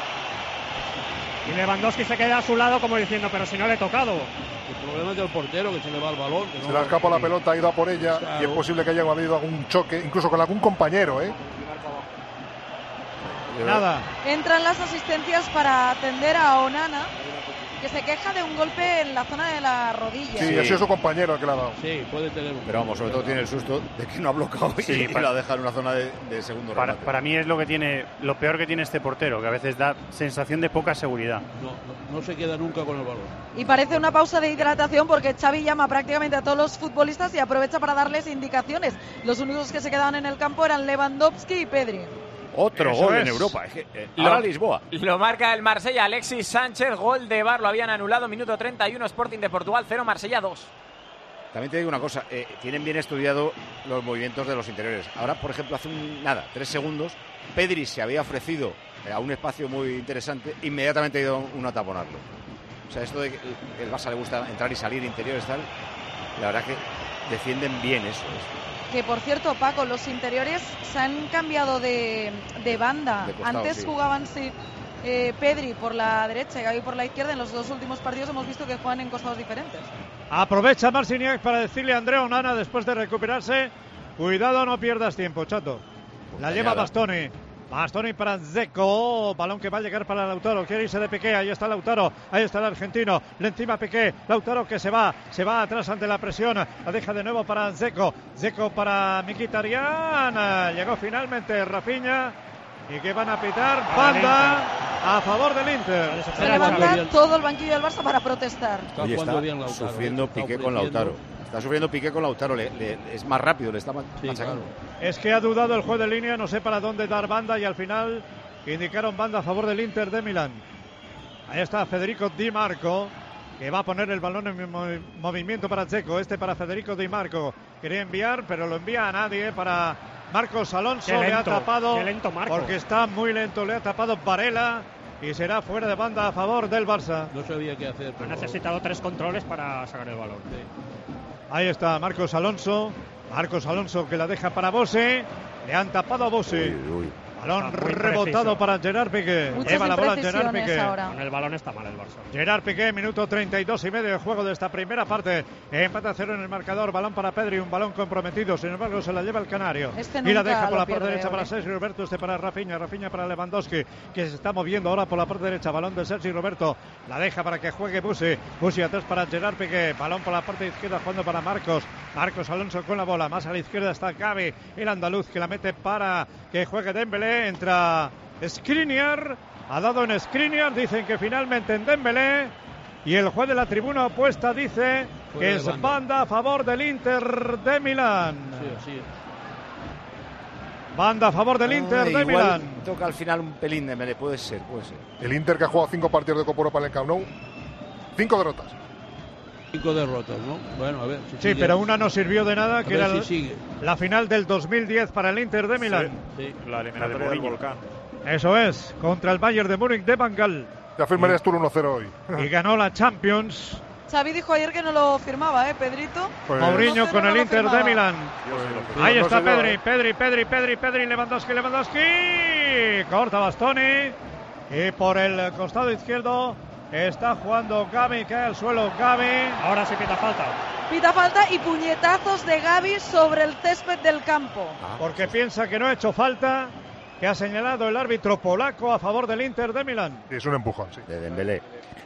Y Lewandowski se queda a su lado como diciendo, pero si no le he tocado. El problema es del portero, que se le va el balón. Se le escapa la pelota, ha ido a por ella, claro. Y es posible que haya habido algún choque, incluso con algún compañero, Nada. Entran las asistencias para atender a Onana, que se queja de un golpe en la zona de la rodilla. Sí, ha sido su compañero el que le ha dado. Sí, puede tener un... Pero vamos, sobre todo tiene el susto de que no ha bloqueado y la deja en una zona de segundo remate. Para mí es lo peor que tiene este portero, que a veces da sensación de poca seguridad. No se queda nunca con el balón. Y parece una pausa de hidratación porque Xavi llama prácticamente a todos los futbolistas y aprovecha para darles indicaciones. Los únicos que se quedaban en el campo eran Lewandowski y Pedri. Otro Eso gol es. en Europa. Ahora Lisboa. Lo marca el Marsella, Alexis Sánchez, gol de VAR, lo habían anulado, minuto 31, Sporting de Portugal 0, Marsella 2. También te digo una cosa, tienen bien estudiado los movimientos de los interiores. Ahora, por ejemplo, hace 3 segundos, Pedri se había ofrecido a un espacio muy interesante, inmediatamente ha ido uno a taponarlo. O sea, esto de que el Barça le gusta entrar y salir interiores tal, la verdad que defienden bien eso. Que por cierto, Paco, los interiores se han cambiado de banda. Costado, antes jugaban Pedri por la derecha y Gavi por la izquierda. En los dos últimos partidos hemos visto que juegan en costados diferentes. Aprovecha Marciniak para decirle a André Onana, después de recuperarse, cuidado, no pierdas tiempo, chato. La lleva Bastoni. Bastoni para Dzeko, balón que va a llegar para Lautaro, quiere irse de Piqué, ahí está Lautaro, ahí está el argentino, le encima Piqué, Lautaro que se va atrás ante la presión, la deja de nuevo para Dzeko para Mkhitaryan, llegó finalmente Rafinha y que van a pitar banda a favor del Inter. Se levanta todo el banquillo del Barça para protestar. Oye, está sufriendo Piqué con Lautaro. Está sufriendo Piqué con Lautaro, es más rápido, le está machacando. Es que ha dudado el juez de línea, no sé para dónde dar banda y al final indicaron banda a favor del Inter de Milán. Ahí está Federico Di Marco, que va a poner el balón en movimiento para Dzeko, para Federico Di Marco. Quería enviar, pero lo envía a nadie para Marcos Alonso. Qué lento, le ha tapado, qué lento Marco. porque está muy lento, le ha tapado Varela. Y será fuera de banda a favor del Barça. No sabía qué hacer. Ha necesitado 3 controles para sacar el balón. Ahí está Marcos Alonso que la deja para Bose. Le han tapado a Bose. Balón rebotado para Gerard Piqué. Lleva la bola Gerard Piqué. Con el balón está mal el Barça. Gerard Piqué, minuto 32 y medio de juego de esta primera parte. Empate a 0 en el marcador. Balón para Pedri, un balón comprometido. Sin embargo, se la lleva el canario. Y la deja por la parte derecha para Sergi Roberto. Para Rafinha. Rafinha para Lewandowski, que se está moviendo ahora por la parte derecha. Balón de Sergi Roberto. La deja para que juegue Busi. Busi atrás para Gerard Piqué. Balón por la parte izquierda jugando para Marcos. Marcos Alonso con la bola. Más a la izquierda está Gavi, el andaluz, que la mete para que juegue Dembélé. Entra Skriniar, ha dado en Skriniar, dicen que finalmente en Dembélé, y el juez de la tribuna opuesta dice que es banda a favor del Inter de Milán. Sí. Banda a favor del Inter de Milán. Toca al final un pelín Dembélé, puede ser. El Inter, que ha jugado 5 partidos de Copa Europa en el Camp Nou, 5 derrotas. 5 derrotas, ¿no? Bueno, a ver. Sí, pero una no sirvió de nada, que era la final del 2010 para el Inter de Milán. Sí. La eliminatoria del Volcán. Eso es, contra el Bayern de Múnich de Van Gaal. Ya firmarías tú el 1-0 hoy. Y ganó la Champions. Xavi dijo ayer que no lo firmaba, Pedrito. Pues Mourinho con el Inter de Milán. Ahí está Pedri, Lewandowski. Corta Bastoni. Y por el costado izquierdo está jugando Gavi, cae al suelo Gavi. Ahora sí pita falta. Pita falta y puñetazos de Gavi sobre el césped del campo. Porque piensa que no ha hecho falta, que ha señalado el árbitro polaco a favor del Inter de Milán. Es un empujón, sí. De Dembélé.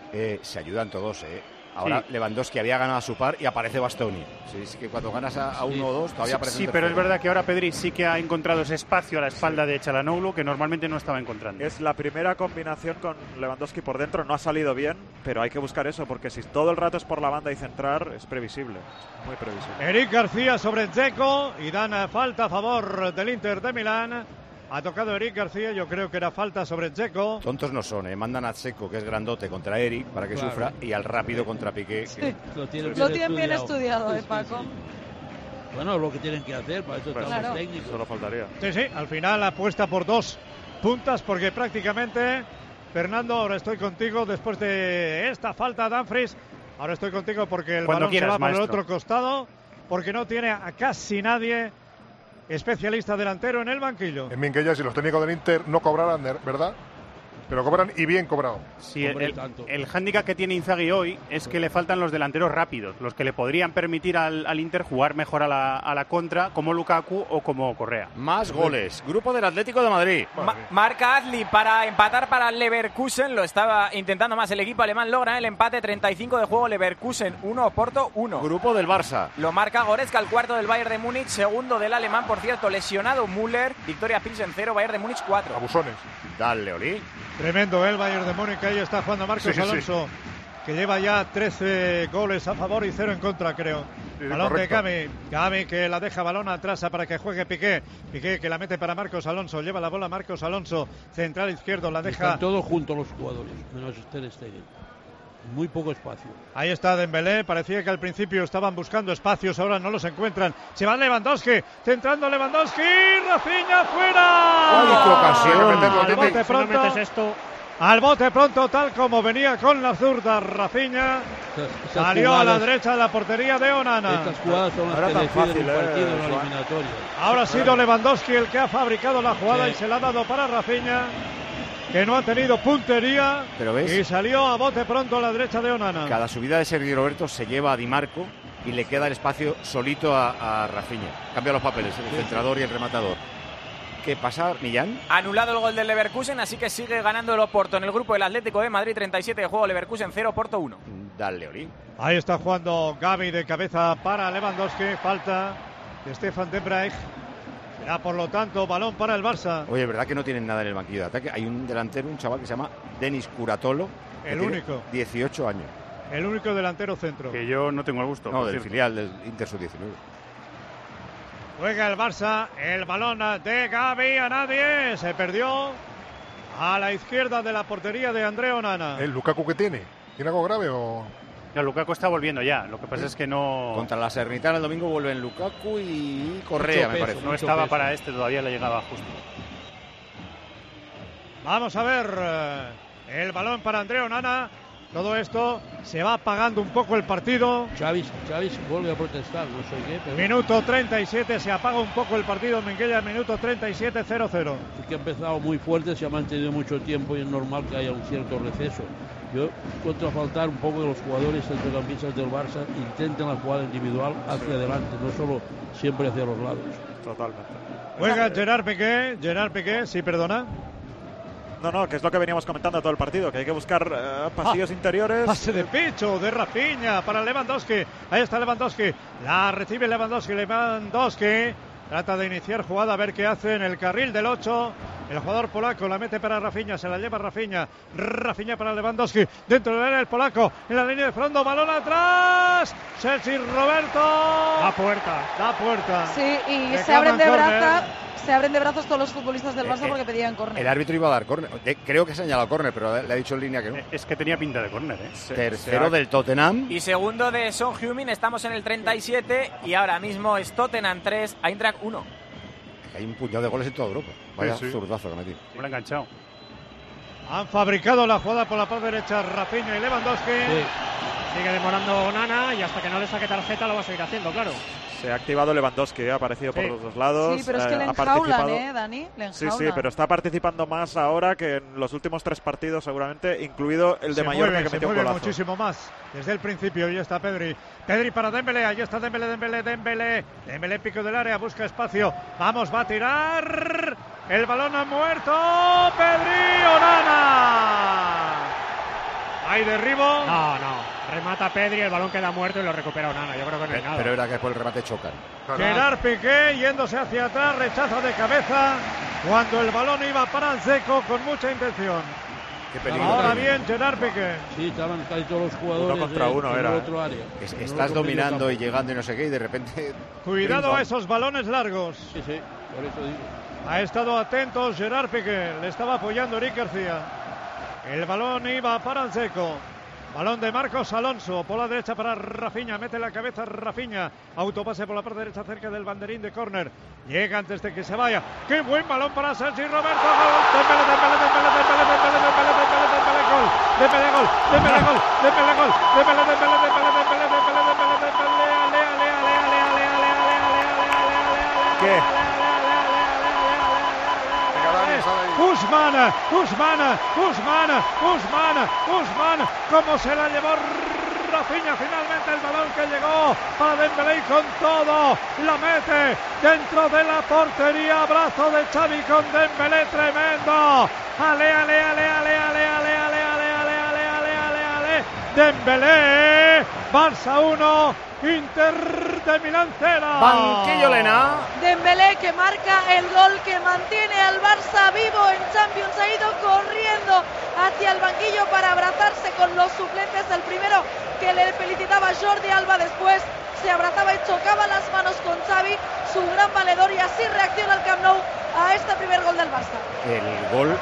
Se ayudan todos, Ahora Lewandowski había ganado a su par y aparece Bastoni. Sí, es que cuando ganas a 1 o 2 todavía aparece. Sí, pero es verdad que ahora Pedri sí que ha encontrado ese espacio a la espalda de Çalhanoğlu que normalmente no estaba encontrando. Es la primera combinación con Lewandowski por dentro, no ha salido bien, pero hay que buscar eso, porque si todo el rato es por la banda y centrar, es previsible, muy previsible. Eric García sobre Dzeko y dan falta a favor del Inter de Milán. Ha tocado Eric García, yo creo que era falta sobre Dzeko. Tontos no son, mandan a Dzeko, que es grandote, contra Eric para que sufra, y al rápido contra Piqué. Sí. Que... Lo tienen bien estudiado, Paco. Bueno, lo que tienen que hacer, para eso están los técnicos. Solo faltaría. Sí, al final apuesta por 2 puntas, porque prácticamente, Fernando, ahora estoy contigo después de esta falta de Dumfries. Ahora estoy contigo porque el balón se va para el otro costado, porque no tiene a casi nadie especialista delantero en el banquillo. En Minguella, si los técnicos del Inter no cobraran, ¿verdad? Pero cobran y bien cobrado. Sí, el hándicap que tiene Inzaghi hoy es que le faltan los delanteros rápidos, los que le podrían permitir al Inter jugar mejor a la contra, como Lukaku o como Correa. Más goles. Grupo del Atlético de Madrid. Marca Adli para empatar para el Leverkusen. Lo estaba intentando más el equipo alemán. Logra el empate. 35 de juego. Leverkusen 1, Oporto 1. Grupo del Barça. Lo marca Goretzka, el cuarto del Bayern de Múnich. Segundo del alemán, por cierto, lesionado Müller. Victoria Pilsen 0, Bayern de Múnich 4. Abusones. Dale, Oli. Tremendo el Bayern de Múnich, ahí está jugando Marcos Alonso, que lleva ya 13 goles a favor y 0 en contra, creo. Balón de Gavi, que la deja balón atrás para que juegue Piqué. Piqué que la mete para Marcos Alonso, lleva la bola Marcos Alonso, central izquierdo, la deja. Están todos juntos los jugadores, menos Ter Stegen. Muy poco espacio. Ahí está Dembélé, parecía que al principio estaban buscando espacios, ahora no los encuentran. Se va Lewandowski, centrando Lewandowski, Rafinha fuera. ¡Ay, qué ocasión! Al bote pronto. Al bote pronto, tal como venía con la zurda Rafinha. Salió a la derecha de la portería de Onana. Estas jugadas son las que deciden el partido en la eliminatoria. Ahora ha sido Lewandowski el que ha fabricado la jugada y se la ha dado para Rafinha, que no ha tenido puntería. Pero ves, y salió a bote pronto a la derecha de Onana. Cada subida de Sergi Roberto se lleva a Di Marco y le queda el espacio solito a Rafinha. Cambia los papeles, el centrador y el rematador. ¿Qué pasa, Millán? Anulado el gol del Leverkusen, así que sigue ganando el Oporto en el grupo del Atlético de Madrid. 37 de juego, Leverkusen 0, Oporto 1. Dale, Oli. Ahí está jugando Gavi de cabeza para Lewandowski. Falta de Stefan de Vrij. Será, por lo tanto, balón para el Barça. Oye, ¿verdad que no tienen nada en el banquillo de ataque? Hay un delantero, un chaval que se llama Denis Curatolo. El único. 18 años. El único delantero centro. Que yo no tengo el gusto. No, del filial del Inter Sub-19. Juega el Barça, el balón de Gavi a nadie. Se perdió a la izquierda de la portería de André Onana. ¿El Lukaku que tiene? ¿Tiene algo grave o...? No, Lukaku está volviendo ya, lo que pasa es que no... Contra la Salernitana el domingo vuelven Lukaku y Correa, me parece. No estaba para todavía le llegaba justo. Vamos a ver, el balón para André Onana. Todo esto se va apagando un poco el partido. Xavi vuelve a protestar, no sé qué. Pero... Minuto 37, se apaga un poco el partido. Minguella, minuto 37, 0-0. Sí que ha empezado muy fuerte, se ha mantenido mucho tiempo y es normal que haya un cierto receso. Yo encuentro a faltar un poco de los jugadores centrocampistas del Barça, intenten la jugada individual hacia adelante, no solo siempre hacia los lados. Totalmente. Juega Gerard Piqué, sí, perdona. No, que es lo que veníamos comentando todo el partido, que hay que buscar pasillos interiores. Pase de pecho de Rafinha para Lewandowski. Ahí está Lewandowski. La recibe Lewandowski. Trata de iniciar jugada, a ver qué hace en el carril del 8. El jugador polaco la mete para Rafinha, se la lleva Rafinha para Lewandowski. Dentro del área el polaco, en la línea de fondo, balón atrás. Sergi Roberto. Da puerta. Sí, y se abren de brazos todos los futbolistas del Barça porque pedían córner. El árbitro iba a dar córner. Creo que ha señalado córner, pero le ha dicho en línea que no. Es que tenía pinta de córner, Tercero del Tottenham. Y segundo de Son Heung-min. Estamos en el 37 y ahora mismo es Tottenham 3, Eintracht 1. Hay un puñado de goles en toda Europa. Vaya zurdazo que metí. Me lo ha enganchado. Han fabricado la jugada por la parte derecha Rafinha y Lewandowski. Sí. Sigue demorando Onana y hasta que no le saque tarjeta lo va a seguir haciendo, claro. Se ha activado Lewandowski, ha aparecido por los dos lados. Sí, pero es que le enjaulan, Dani. Sí, pero está participando más ahora que en los últimos 3 partidos seguramente, incluido el de Mallorca que metió un golazo. Muchísimo más desde el principio. Y está Pedri para Dembélé, ahí está Dembélé, pico del área, busca espacio. Vamos, va a tirar. El balón ha muerto. Pedri, Onana. Hay derribo. No. Remata Pedri, el balón queda muerto y lo recupera Onana. Yo creo que no hay nada. Pero era que por el remate chocan. Gerard Piqué yéndose hacia atrás, rechazo de cabeza cuando el balón iba para el seco con mucha intención. Qué peligro. Ahora bien, Gerard Piqué. Sí, estaban casi todos los jugadores 1 contra 1 en era. el otro área. Estás dominando y llegando y no sé qué, y de repente... Cuidado a esos balones largos. Sí, por eso digo. Ha estado atento Gerard Piqué, le estaba apoyando Eric García. El balón iba para el seco. Balón de Marcos Alonso, por la derecha para Rafinha, mete la cabeza Rafinha, autopase por la parte derecha cerca del banderín de córner, llega antes de que se vaya, qué buen balón para Sergi Roberto, Dembélé, Usman, cómo se la llevó Rafinha, finalmente el balón que llegó para Dembélé y con todo la mete dentro de la portería, abrazo de Xavi con Dembélé, tremendo, Dembélé, Barça 1, Inter de Milán 0. Banquillo Lena. Dembélé que marca el gol que mantiene al Barça vivo en Champions, ha ido corriendo hacia el banquillo para abrazarse con los suplentes, el primero que le felicitaba Jordi Alba, después se abrazaba y chocaba las manos con Xavi, su gran valedor, y así reacciona el Camp Nou a este primer gol del Barça. El gol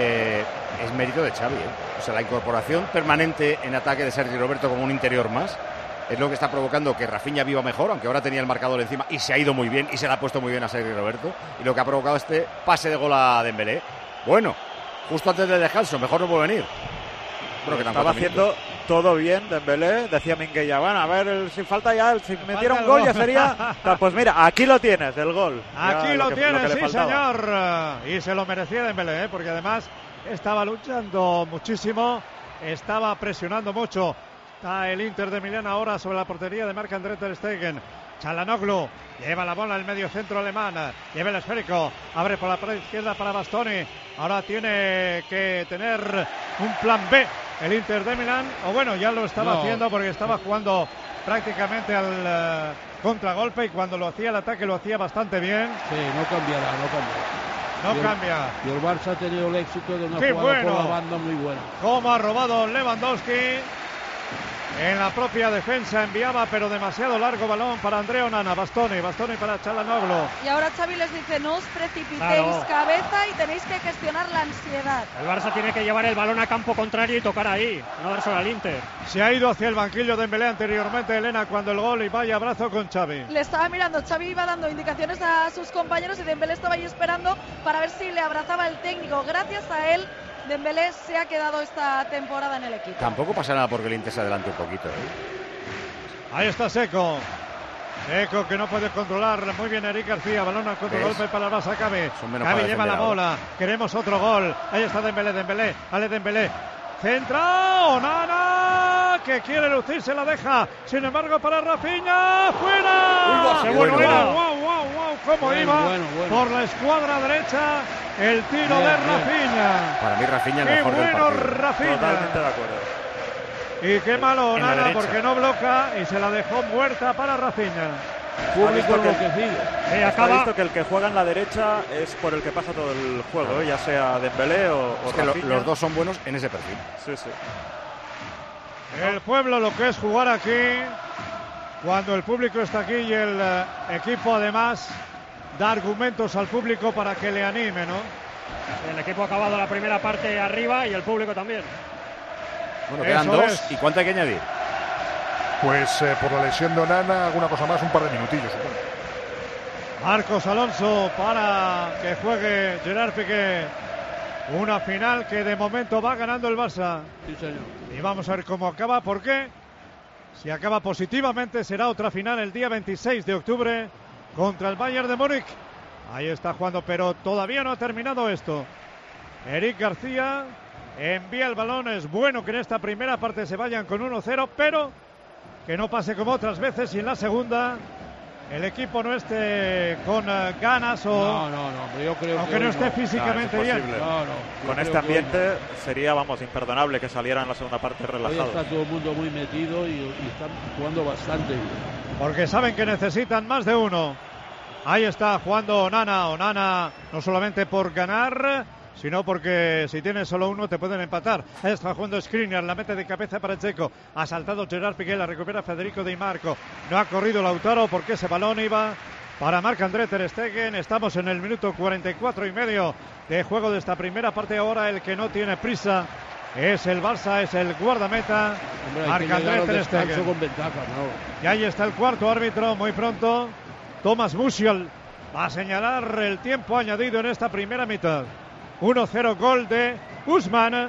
es mérito de Xavi, O sea, la incorporación permanente en ataque de Sergi Roberto como un interior más es lo que está provocando que Rafinha viva mejor, aunque ahora tenía el marcador encima y se ha ido muy bien y se le ha puesto muy bien a Sergi Roberto, y lo que ha provocado este pase de gol a Dembélé. Bueno, justo antes del descanso, mejor no puede venir. Bueno, que estaba haciendo todo bien Dembélé, decía Minguella, bueno, a ver, si falta ya, si metiera un gol ya sería... Pues mira, aquí lo tienes, el gol. Aquí lo tienes, sí señor. Y se lo merecía Dembélé, porque además estaba luchando muchísimo, estaba presionando mucho. Está el Inter de Milán ahora sobre la portería de Marc-André ter Stegen. Çalhanoğlu lleva la bola al medio centro alemán, lleva el esférico, abre por la parte izquierda para Bastoni. Ahora tiene que tener un plan B el Inter de Milán, o bueno, ya lo estaba haciendo porque estaba jugando prácticamente al contragolpe, y cuando lo hacía el ataque lo hacía bastante bien. Sí, no cambiará. No cambia. Y el Barça ha tenido el éxito de una jugada por la banda muy buena. Cómo ha robado Lewandowski. En la propia defensa enviaba, pero demasiado largo balón para André Onana. Bastoni para Çalhanoğlu. Y ahora Xavi les dice, no os precipitéis, cabeza, y tenéis que gestionar la ansiedad. El Barça tiene que llevar el balón a campo contrario y tocar ahí, no dárselo al Inter. Se ha ido hacia el banquillo de Dembélé anteriormente, Elena, cuando el gol, y vaya abrazo con Xavi. Le estaba mirando, Xavi iba dando indicaciones a sus compañeros y Dembélé estaba ahí esperando para ver si le abrazaba el técnico. Gracias a él Dembélé se ha quedado esta temporada en el equipo. Tampoco pasa nada porque el Inter se adelante un poquito. Ahí está Seco. Seco que no puede controlar muy bien Eric García. Balón al contragolpe para el Barça. Gavi lleva la bola. Queremos otro gol. Ahí está Dembélé. Ale Dembélé. Centra. Onana que quiere lucirse, la deja. Sin embargo, para Rafinha. ¡Fuera! ¡Wow! ¿Cómo iba? Por la escuadra derecha. El tiro de Rafinha. Para mí, Rafinha el mejor del partido. Rafinha. Totalmente de acuerdo. Y qué malo Onana porque no bloca y se la dejó muerta para Rafinha. Público enloquecido. Ha visto que el que juega en la derecha es por el que pasa todo el juego, ya sea Dembélé o que los dos son buenos en ese perfil. Sí. El pueblo lo que es jugar aquí, cuando el público está aquí y el equipo además da argumentos al público para que le anime, ¿no? El equipo ha acabado la primera parte arriba y el público también. Bueno, quedan dos. ¿Y cuánto hay que añadir? Pues por la lesión de Onana, alguna cosa más, un par de minutillos, supongo. Marcos Alonso para que juegue Gerard Piqué. Una final que de momento va ganando el Barça. Sí, señor. Y vamos a ver cómo acaba, porque si acaba positivamente será otra final el día 26 de octubre contra el Bayern de Múnich. Ahí está jugando, pero todavía no ha terminado esto. Eric García envía el balón. Es bueno que en esta primera parte se vayan con 1-0, pero que no pase como otras veces y en la segunda el equipo no esté con ganas o yo creo aunque no esté físicamente bien. Con este ambiente sería, imperdonable que saliera en la segunda parte relajado. Hoy está todo el mundo muy metido y están jugando bastante bien. Porque saben que necesitan más de uno. Ahí está jugando Onana no solamente por ganar, sino porque si tienes solo uno te pueden empatar. Ahí está jugando Skriniar, la mete de cabeza para Dzeko. Ha saltado Gerard Piqué, la recupera Federico Di Marco. No ha corrido Lautaro porque ese balón iba para Marc-André ter Stegen. Estamos en el minuto 44 y medio de juego de esta primera parte. Ahora el que no tiene prisa es el Barça, es el guardameta Marc-André ter Stegen. Y ahí está el cuarto árbitro muy pronto. Thomas Musial va a señalar el tiempo añadido en esta primera mitad. 1-0 gol de Ousmane.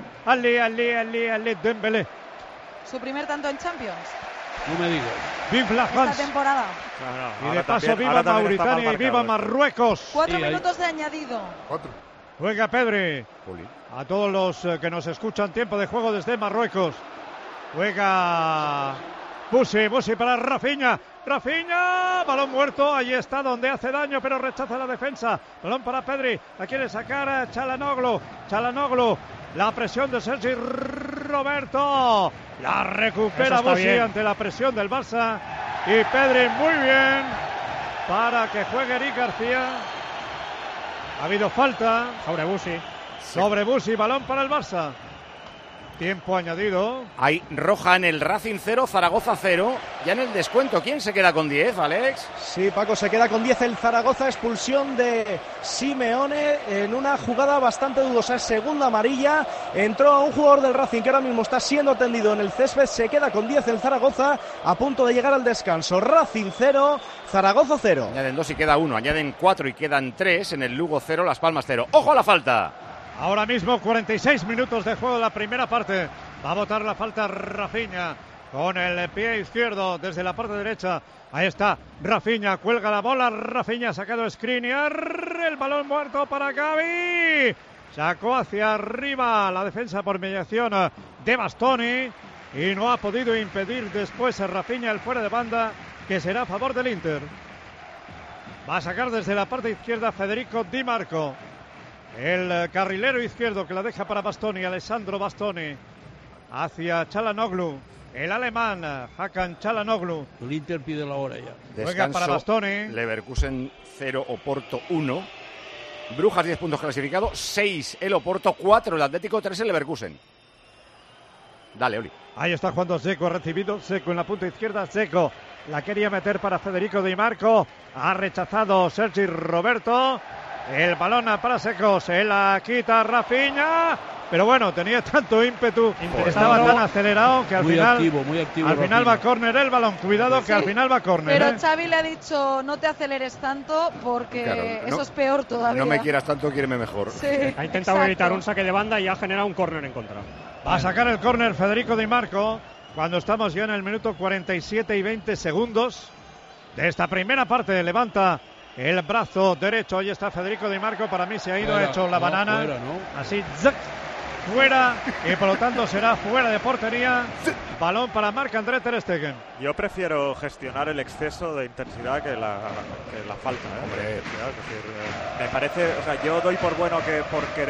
Ali Dembélé. Su primer tanto en Champions. No me digas. Vive la France. Esta temporada. Y de paso viva Mauritania y viva Marruecos. 4 minutos de añadido. Juega Pedri. A todos los que nos escuchan, tiempo de juego desde Marruecos. Juega Busi para Rafinha, balón muerto, ahí está donde hace daño, pero rechaza la defensa. Balón para Pedri, la quiere sacar Çalhanoğlu, la presión de Sergi Roberto, la recupera Busi ante la presión del Barça. Y Pedri muy bien para que juegue Eric García. Ha habido falta sobre Busi, balón para el Barça. Tiempo añadido. Hay roja en el Racing 0, Zaragoza 0. Ya en el descuento, ¿quién se queda con 10, Alex? Sí, Paco, se queda con 10 el Zaragoza. Expulsión de Simeone en una jugada bastante dudosa. Segunda amarilla. Entró un jugador del Racing que ahora mismo está siendo atendido en el césped. Se queda con 10 el Zaragoza a punto de llegar al descanso. Racing 0, Zaragoza 0. Añaden 2 y queda 1. Añaden 4 y quedan 3. En el Lugo 0, Las Palmas 0. ¡Ojo a la falta! Ahora mismo 46 minutos de juego de la primera parte. Va a botar la falta Rafinha con el pie izquierdo desde la parte derecha. Ahí está Rafinha, cuelga la bola. Rafinha ha sacado Skriniar. El balón muerto para Gavi. Sacó hacia arriba la defensa por mediación de Bastoni y no ha podido impedir después a Rafinha el fuera de banda, que será a favor del Inter. Va a sacar desde la parte izquierda Federico Di Marco. El carrilero izquierdo que la deja para Bastoni, Alessandro Bastoni, hacia Çalhanoğlu, el alemán Hakan Çalhanoğlu. El Inter pide la hora ya. Juega para Bastoni. Leverkusen 0, Oporto 1. Brujas 10 puntos clasificado, 6 el Oporto, 4 el Atlético, 3 el Leverkusen. Dale, Oli. Ahí está jugando Dzeko, ha recibido Dzeko en la punta izquierda. Dzeko la quería meter para Federico Di Marco, ha rechazado Sergi Roberto. El balón para Dzeko, se la quita Rafinha pero bueno, tenía tanto ímpetu, estaba tan acelerado que al final al final va a córner el balón. Cuidado que al final va a córner. Pero Xavi le ha dicho no te aceleres tanto porque eso es peor todavía. No me quieras tanto, quiéreme mejor. Sí, ha intentado evitar un saque de banda y ha generado un córner en contra. Va a sacar el córner Federico Di Marco cuando estamos ya en el minuto 47 y 20 segundos de esta primera parte. Levanta el brazo derecho. Ahí está Federico Di Marco. Para mí se ha ido, ha hecho la banana. Así, fuera, y por lo tanto será fuera de portería. Balón para Marc-André ter Stegen. Yo prefiero gestionar el exceso de intensidad que la falta. Hombre, es decir, me parece, o sea, yo doy por bueno que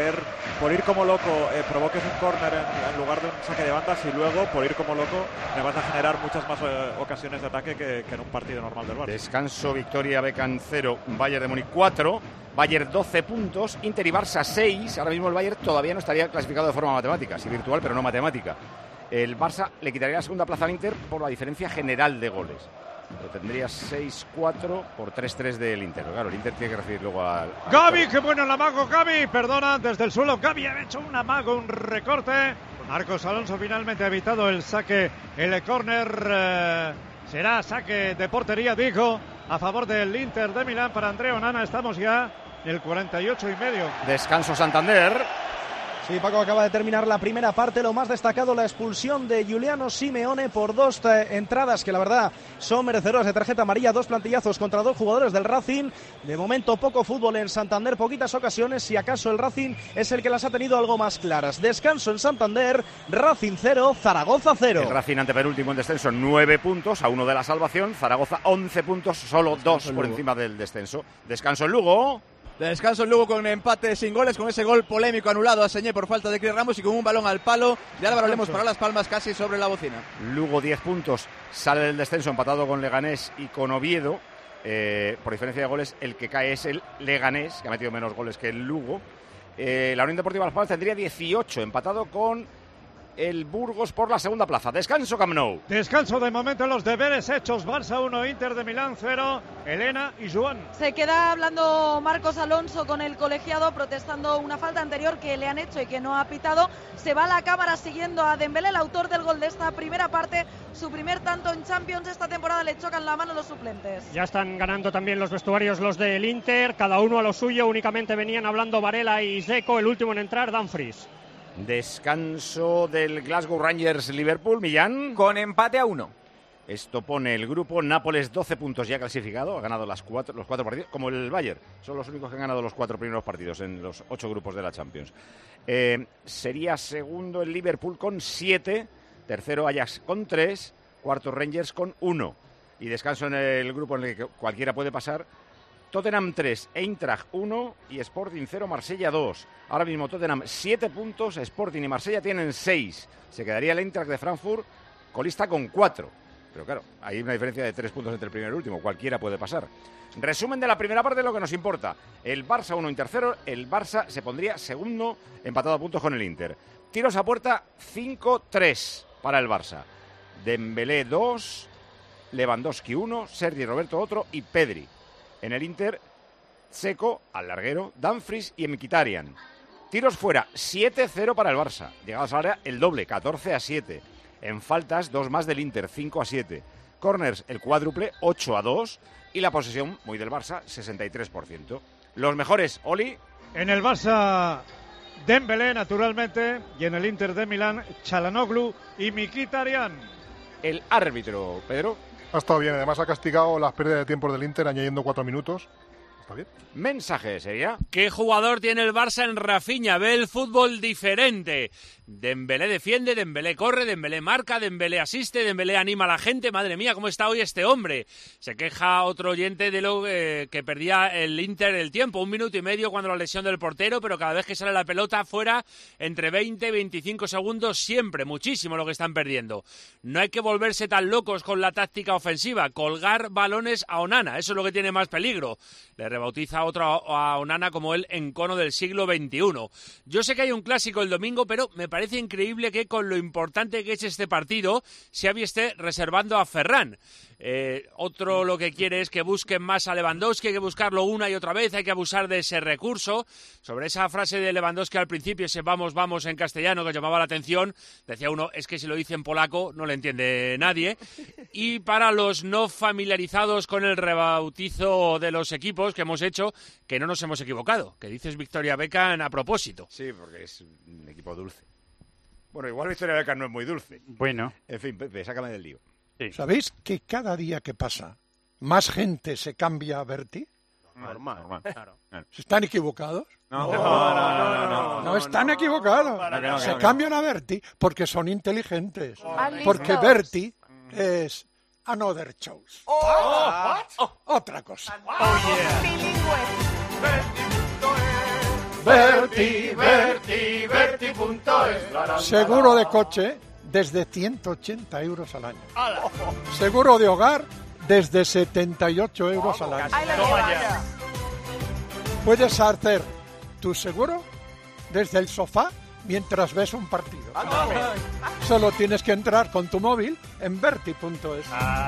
por ir como loco provoques un córner en lugar de un saque de banda, y luego por ir como loco me vas a generar muchas más ocasiones de ataque que en un partido normal del Barça. Descanso, victoria, Becan 0, Bayern de Múnich 4, Bayern 12 puntos, Inter y Barça 6. Ahora mismo el Bayern todavía no estaría clasificado de forma matemática, sí virtual, pero no matemática. El Barça le quitaría la segunda plaza al Inter por la diferencia general de goles. Pero tendría 6-4 por 3-3 del Inter. Claro, el Inter tiene que recibir luego al Gavi, qué bueno el amago, Gavi, perdona, desde el suelo. Gavi ha hecho un amago, un recorte. Marcos Alonso finalmente ha evitado el saque, el córner. Será saque de portería, digo, a favor del Inter de Milán para Andrea Onana. Estamos ya en el 48 y medio. Descanso Santander. Sí, Paco, acaba de terminar la primera parte. Lo más destacado, la expulsión de Giuliano Simeone por dos entradas que la verdad son merecedoras de tarjeta amarilla. Dos plantillazos contra dos jugadores del Racing. De momento poco fútbol en Santander, poquitas ocasiones. Si acaso el Racing es el que las ha tenido algo más claras. Descanso en Santander, Racing 0, Zaragoza 0. El Racing antepenúltimo en descenso, 9 puntos, a 1 de la salvación. Zaragoza 11 puntos, solo 2 por encima del descenso. Descanso en Lugo. Descanso en Lugo con empate sin goles, con ese gol polémico anulado a Señé por falta de Chris Ramos y con un balón al palo de Álvaro Lemos para Las Palmas casi sobre la bocina. Lugo 10 puntos, sale del descenso empatado con Leganés y con Oviedo. Por diferencia de goles, el que cae es el Leganés, que ha metido menos goles que el Lugo. La Unión Deportiva Las Palmas tendría 18, empatado con el Burgos por la segunda plaza. Descanso, Camp Nou. Descanso de momento, los deberes hechos. Barça 1, Inter de Milán 0. Elena y Joan. Se queda hablando Marcos Alonso con el colegiado, protestando una falta anterior que le han hecho y que no ha pitado. Se va a la cámara siguiendo a Dembélé, el autor del gol de esta primera parte. Su primer tanto en Champions esta temporada. Le chocan la mano los suplentes. Ya están ganando también los vestuarios los del Inter, cada uno a lo suyo. Únicamente venían hablando Varela y Dzeko, el último en entrar, Dumfries. Descanso del Glasgow Rangers Liverpool, Millán. Con empate a 1. Esto pone el grupo. Nápoles 12 puntos ya clasificado, ha ganado los cuatro partidos, como el Bayern. Son los únicos que han ganado los 4 primeros partidos en los 8 grupos de la Champions. Sería segundo el Liverpool con 7, tercero Ajax con 3, cuarto Rangers con 1. Y descanso en el grupo en el que cualquiera puede pasar. Tottenham 3, Eintracht 1 y Sporting 0, Marsella 2. Ahora mismo Tottenham 7 puntos, Sporting y Marsella tienen 6. Se quedaría el Eintracht de Frankfurt colista con 4. Pero claro, hay una diferencia de 3 puntos entre el primero y el último. Cualquiera puede pasar. Resumen de la primera parte de lo que nos importa. El Barça 1, Inter 0. El Barça se pondría segundo, empatado a puntos con el Inter. Tiros a puerta 5-3 para el Barça. Dembélé 2, Lewandowski 1, Sergi Roberto otro y Pedri. En el Inter, Dzeko, al larguero, Dumfries y Mkhitaryan. Tiros fuera, 7-0 para el Barça. Llegados al área, el doble, 14-7. En faltas, 2 más del Inter, 5-7. Corners, el cuádruple, 8-2. Y la posesión, muy del Barça, 63%. Los mejores, Oli. En el Barça, Dembélé, naturalmente. Y en el Inter de Milán, Çalhanoğlu y Mkhitaryan. El árbitro, Pedro. Ha estado bien, además ha castigado las pérdidas de tiempo del Inter añadiendo 4 minutos. Está bien. Mensaje sería. ¿Qué jugador tiene el Barça en Rafinha? Ve el fútbol diferente. Dembélé defiende, Dembélé corre, Dembélé marca, Dembélé asiste, Dembélé anima a la gente. Madre mía, ¿cómo está hoy este hombre? Se queja otro oyente de lo que perdía el Inter el tiempo. 1 minuto y medio cuando la lesión del portero, pero cada vez que sale la pelota fuera, entre 20 y 25 segundos siempre. Muchísimo lo que están perdiendo. No hay que volverse tan locos con la táctica ofensiva. Colgar balones a Onana, eso es lo que tiene más peligro. Le rebautiza a otro a Onana como el encono del siglo XXI. Yo sé que hay un clásico el domingo, pero me parece increíble que con lo importante que es este partido, Xavi esté reservando a Ferran. Otro lo que quiere es que busquen más a Lewandowski, hay que buscarlo una y otra vez, hay que abusar de ese recurso. Sobre esa frase de Lewandowski al principio, ese vamos, vamos en castellano, que llamaba la atención, decía uno, es que si lo dice en polaco no le entiende nadie. Y para los no familiarizados con el rebautizo de los equipos que hemos hecho, que no nos hemos equivocado, que dices Victoria Beckham a propósito. Sí, porque es un equipo dulce. Bueno, igual Victoria Beckham no es muy dulce. Bueno. En fin, Pepe, sácame del lío. Sí. ¿Sabéis que cada día que pasa más gente se cambia a Berti? Normal. Claro. ¿Están equivocados? No están equivocados. Se cambian a Berti porque son inteligentes. Porque Berti es another choice. Otra cosa. Berti.es. Seguro de coche desde 180 euros al año. Seguro de hogar desde 78 euros al año. Puedes hacer tu seguro desde el sofá mientras ves un partido. Solo tienes que entrar con tu móvil en Berti.es.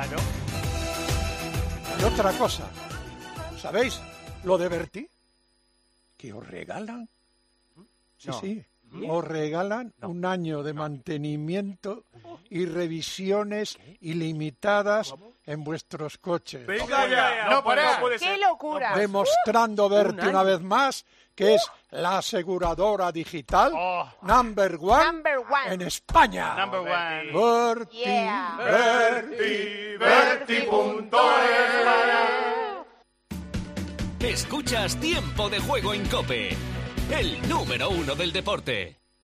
Y otra cosa, ¿sabéis lo de Berti? Que os regalan. Sí. Os regalan un año de mantenimiento y revisiones ilimitadas en vuestros coches. Venga ya. No puede ser. ¡Qué locura! Demostrando Berti una vez más que es la aseguradora digital number one en España. Number one. Berti, Escuchas Tiempo de Juego en COPE, el número 1 del deporte.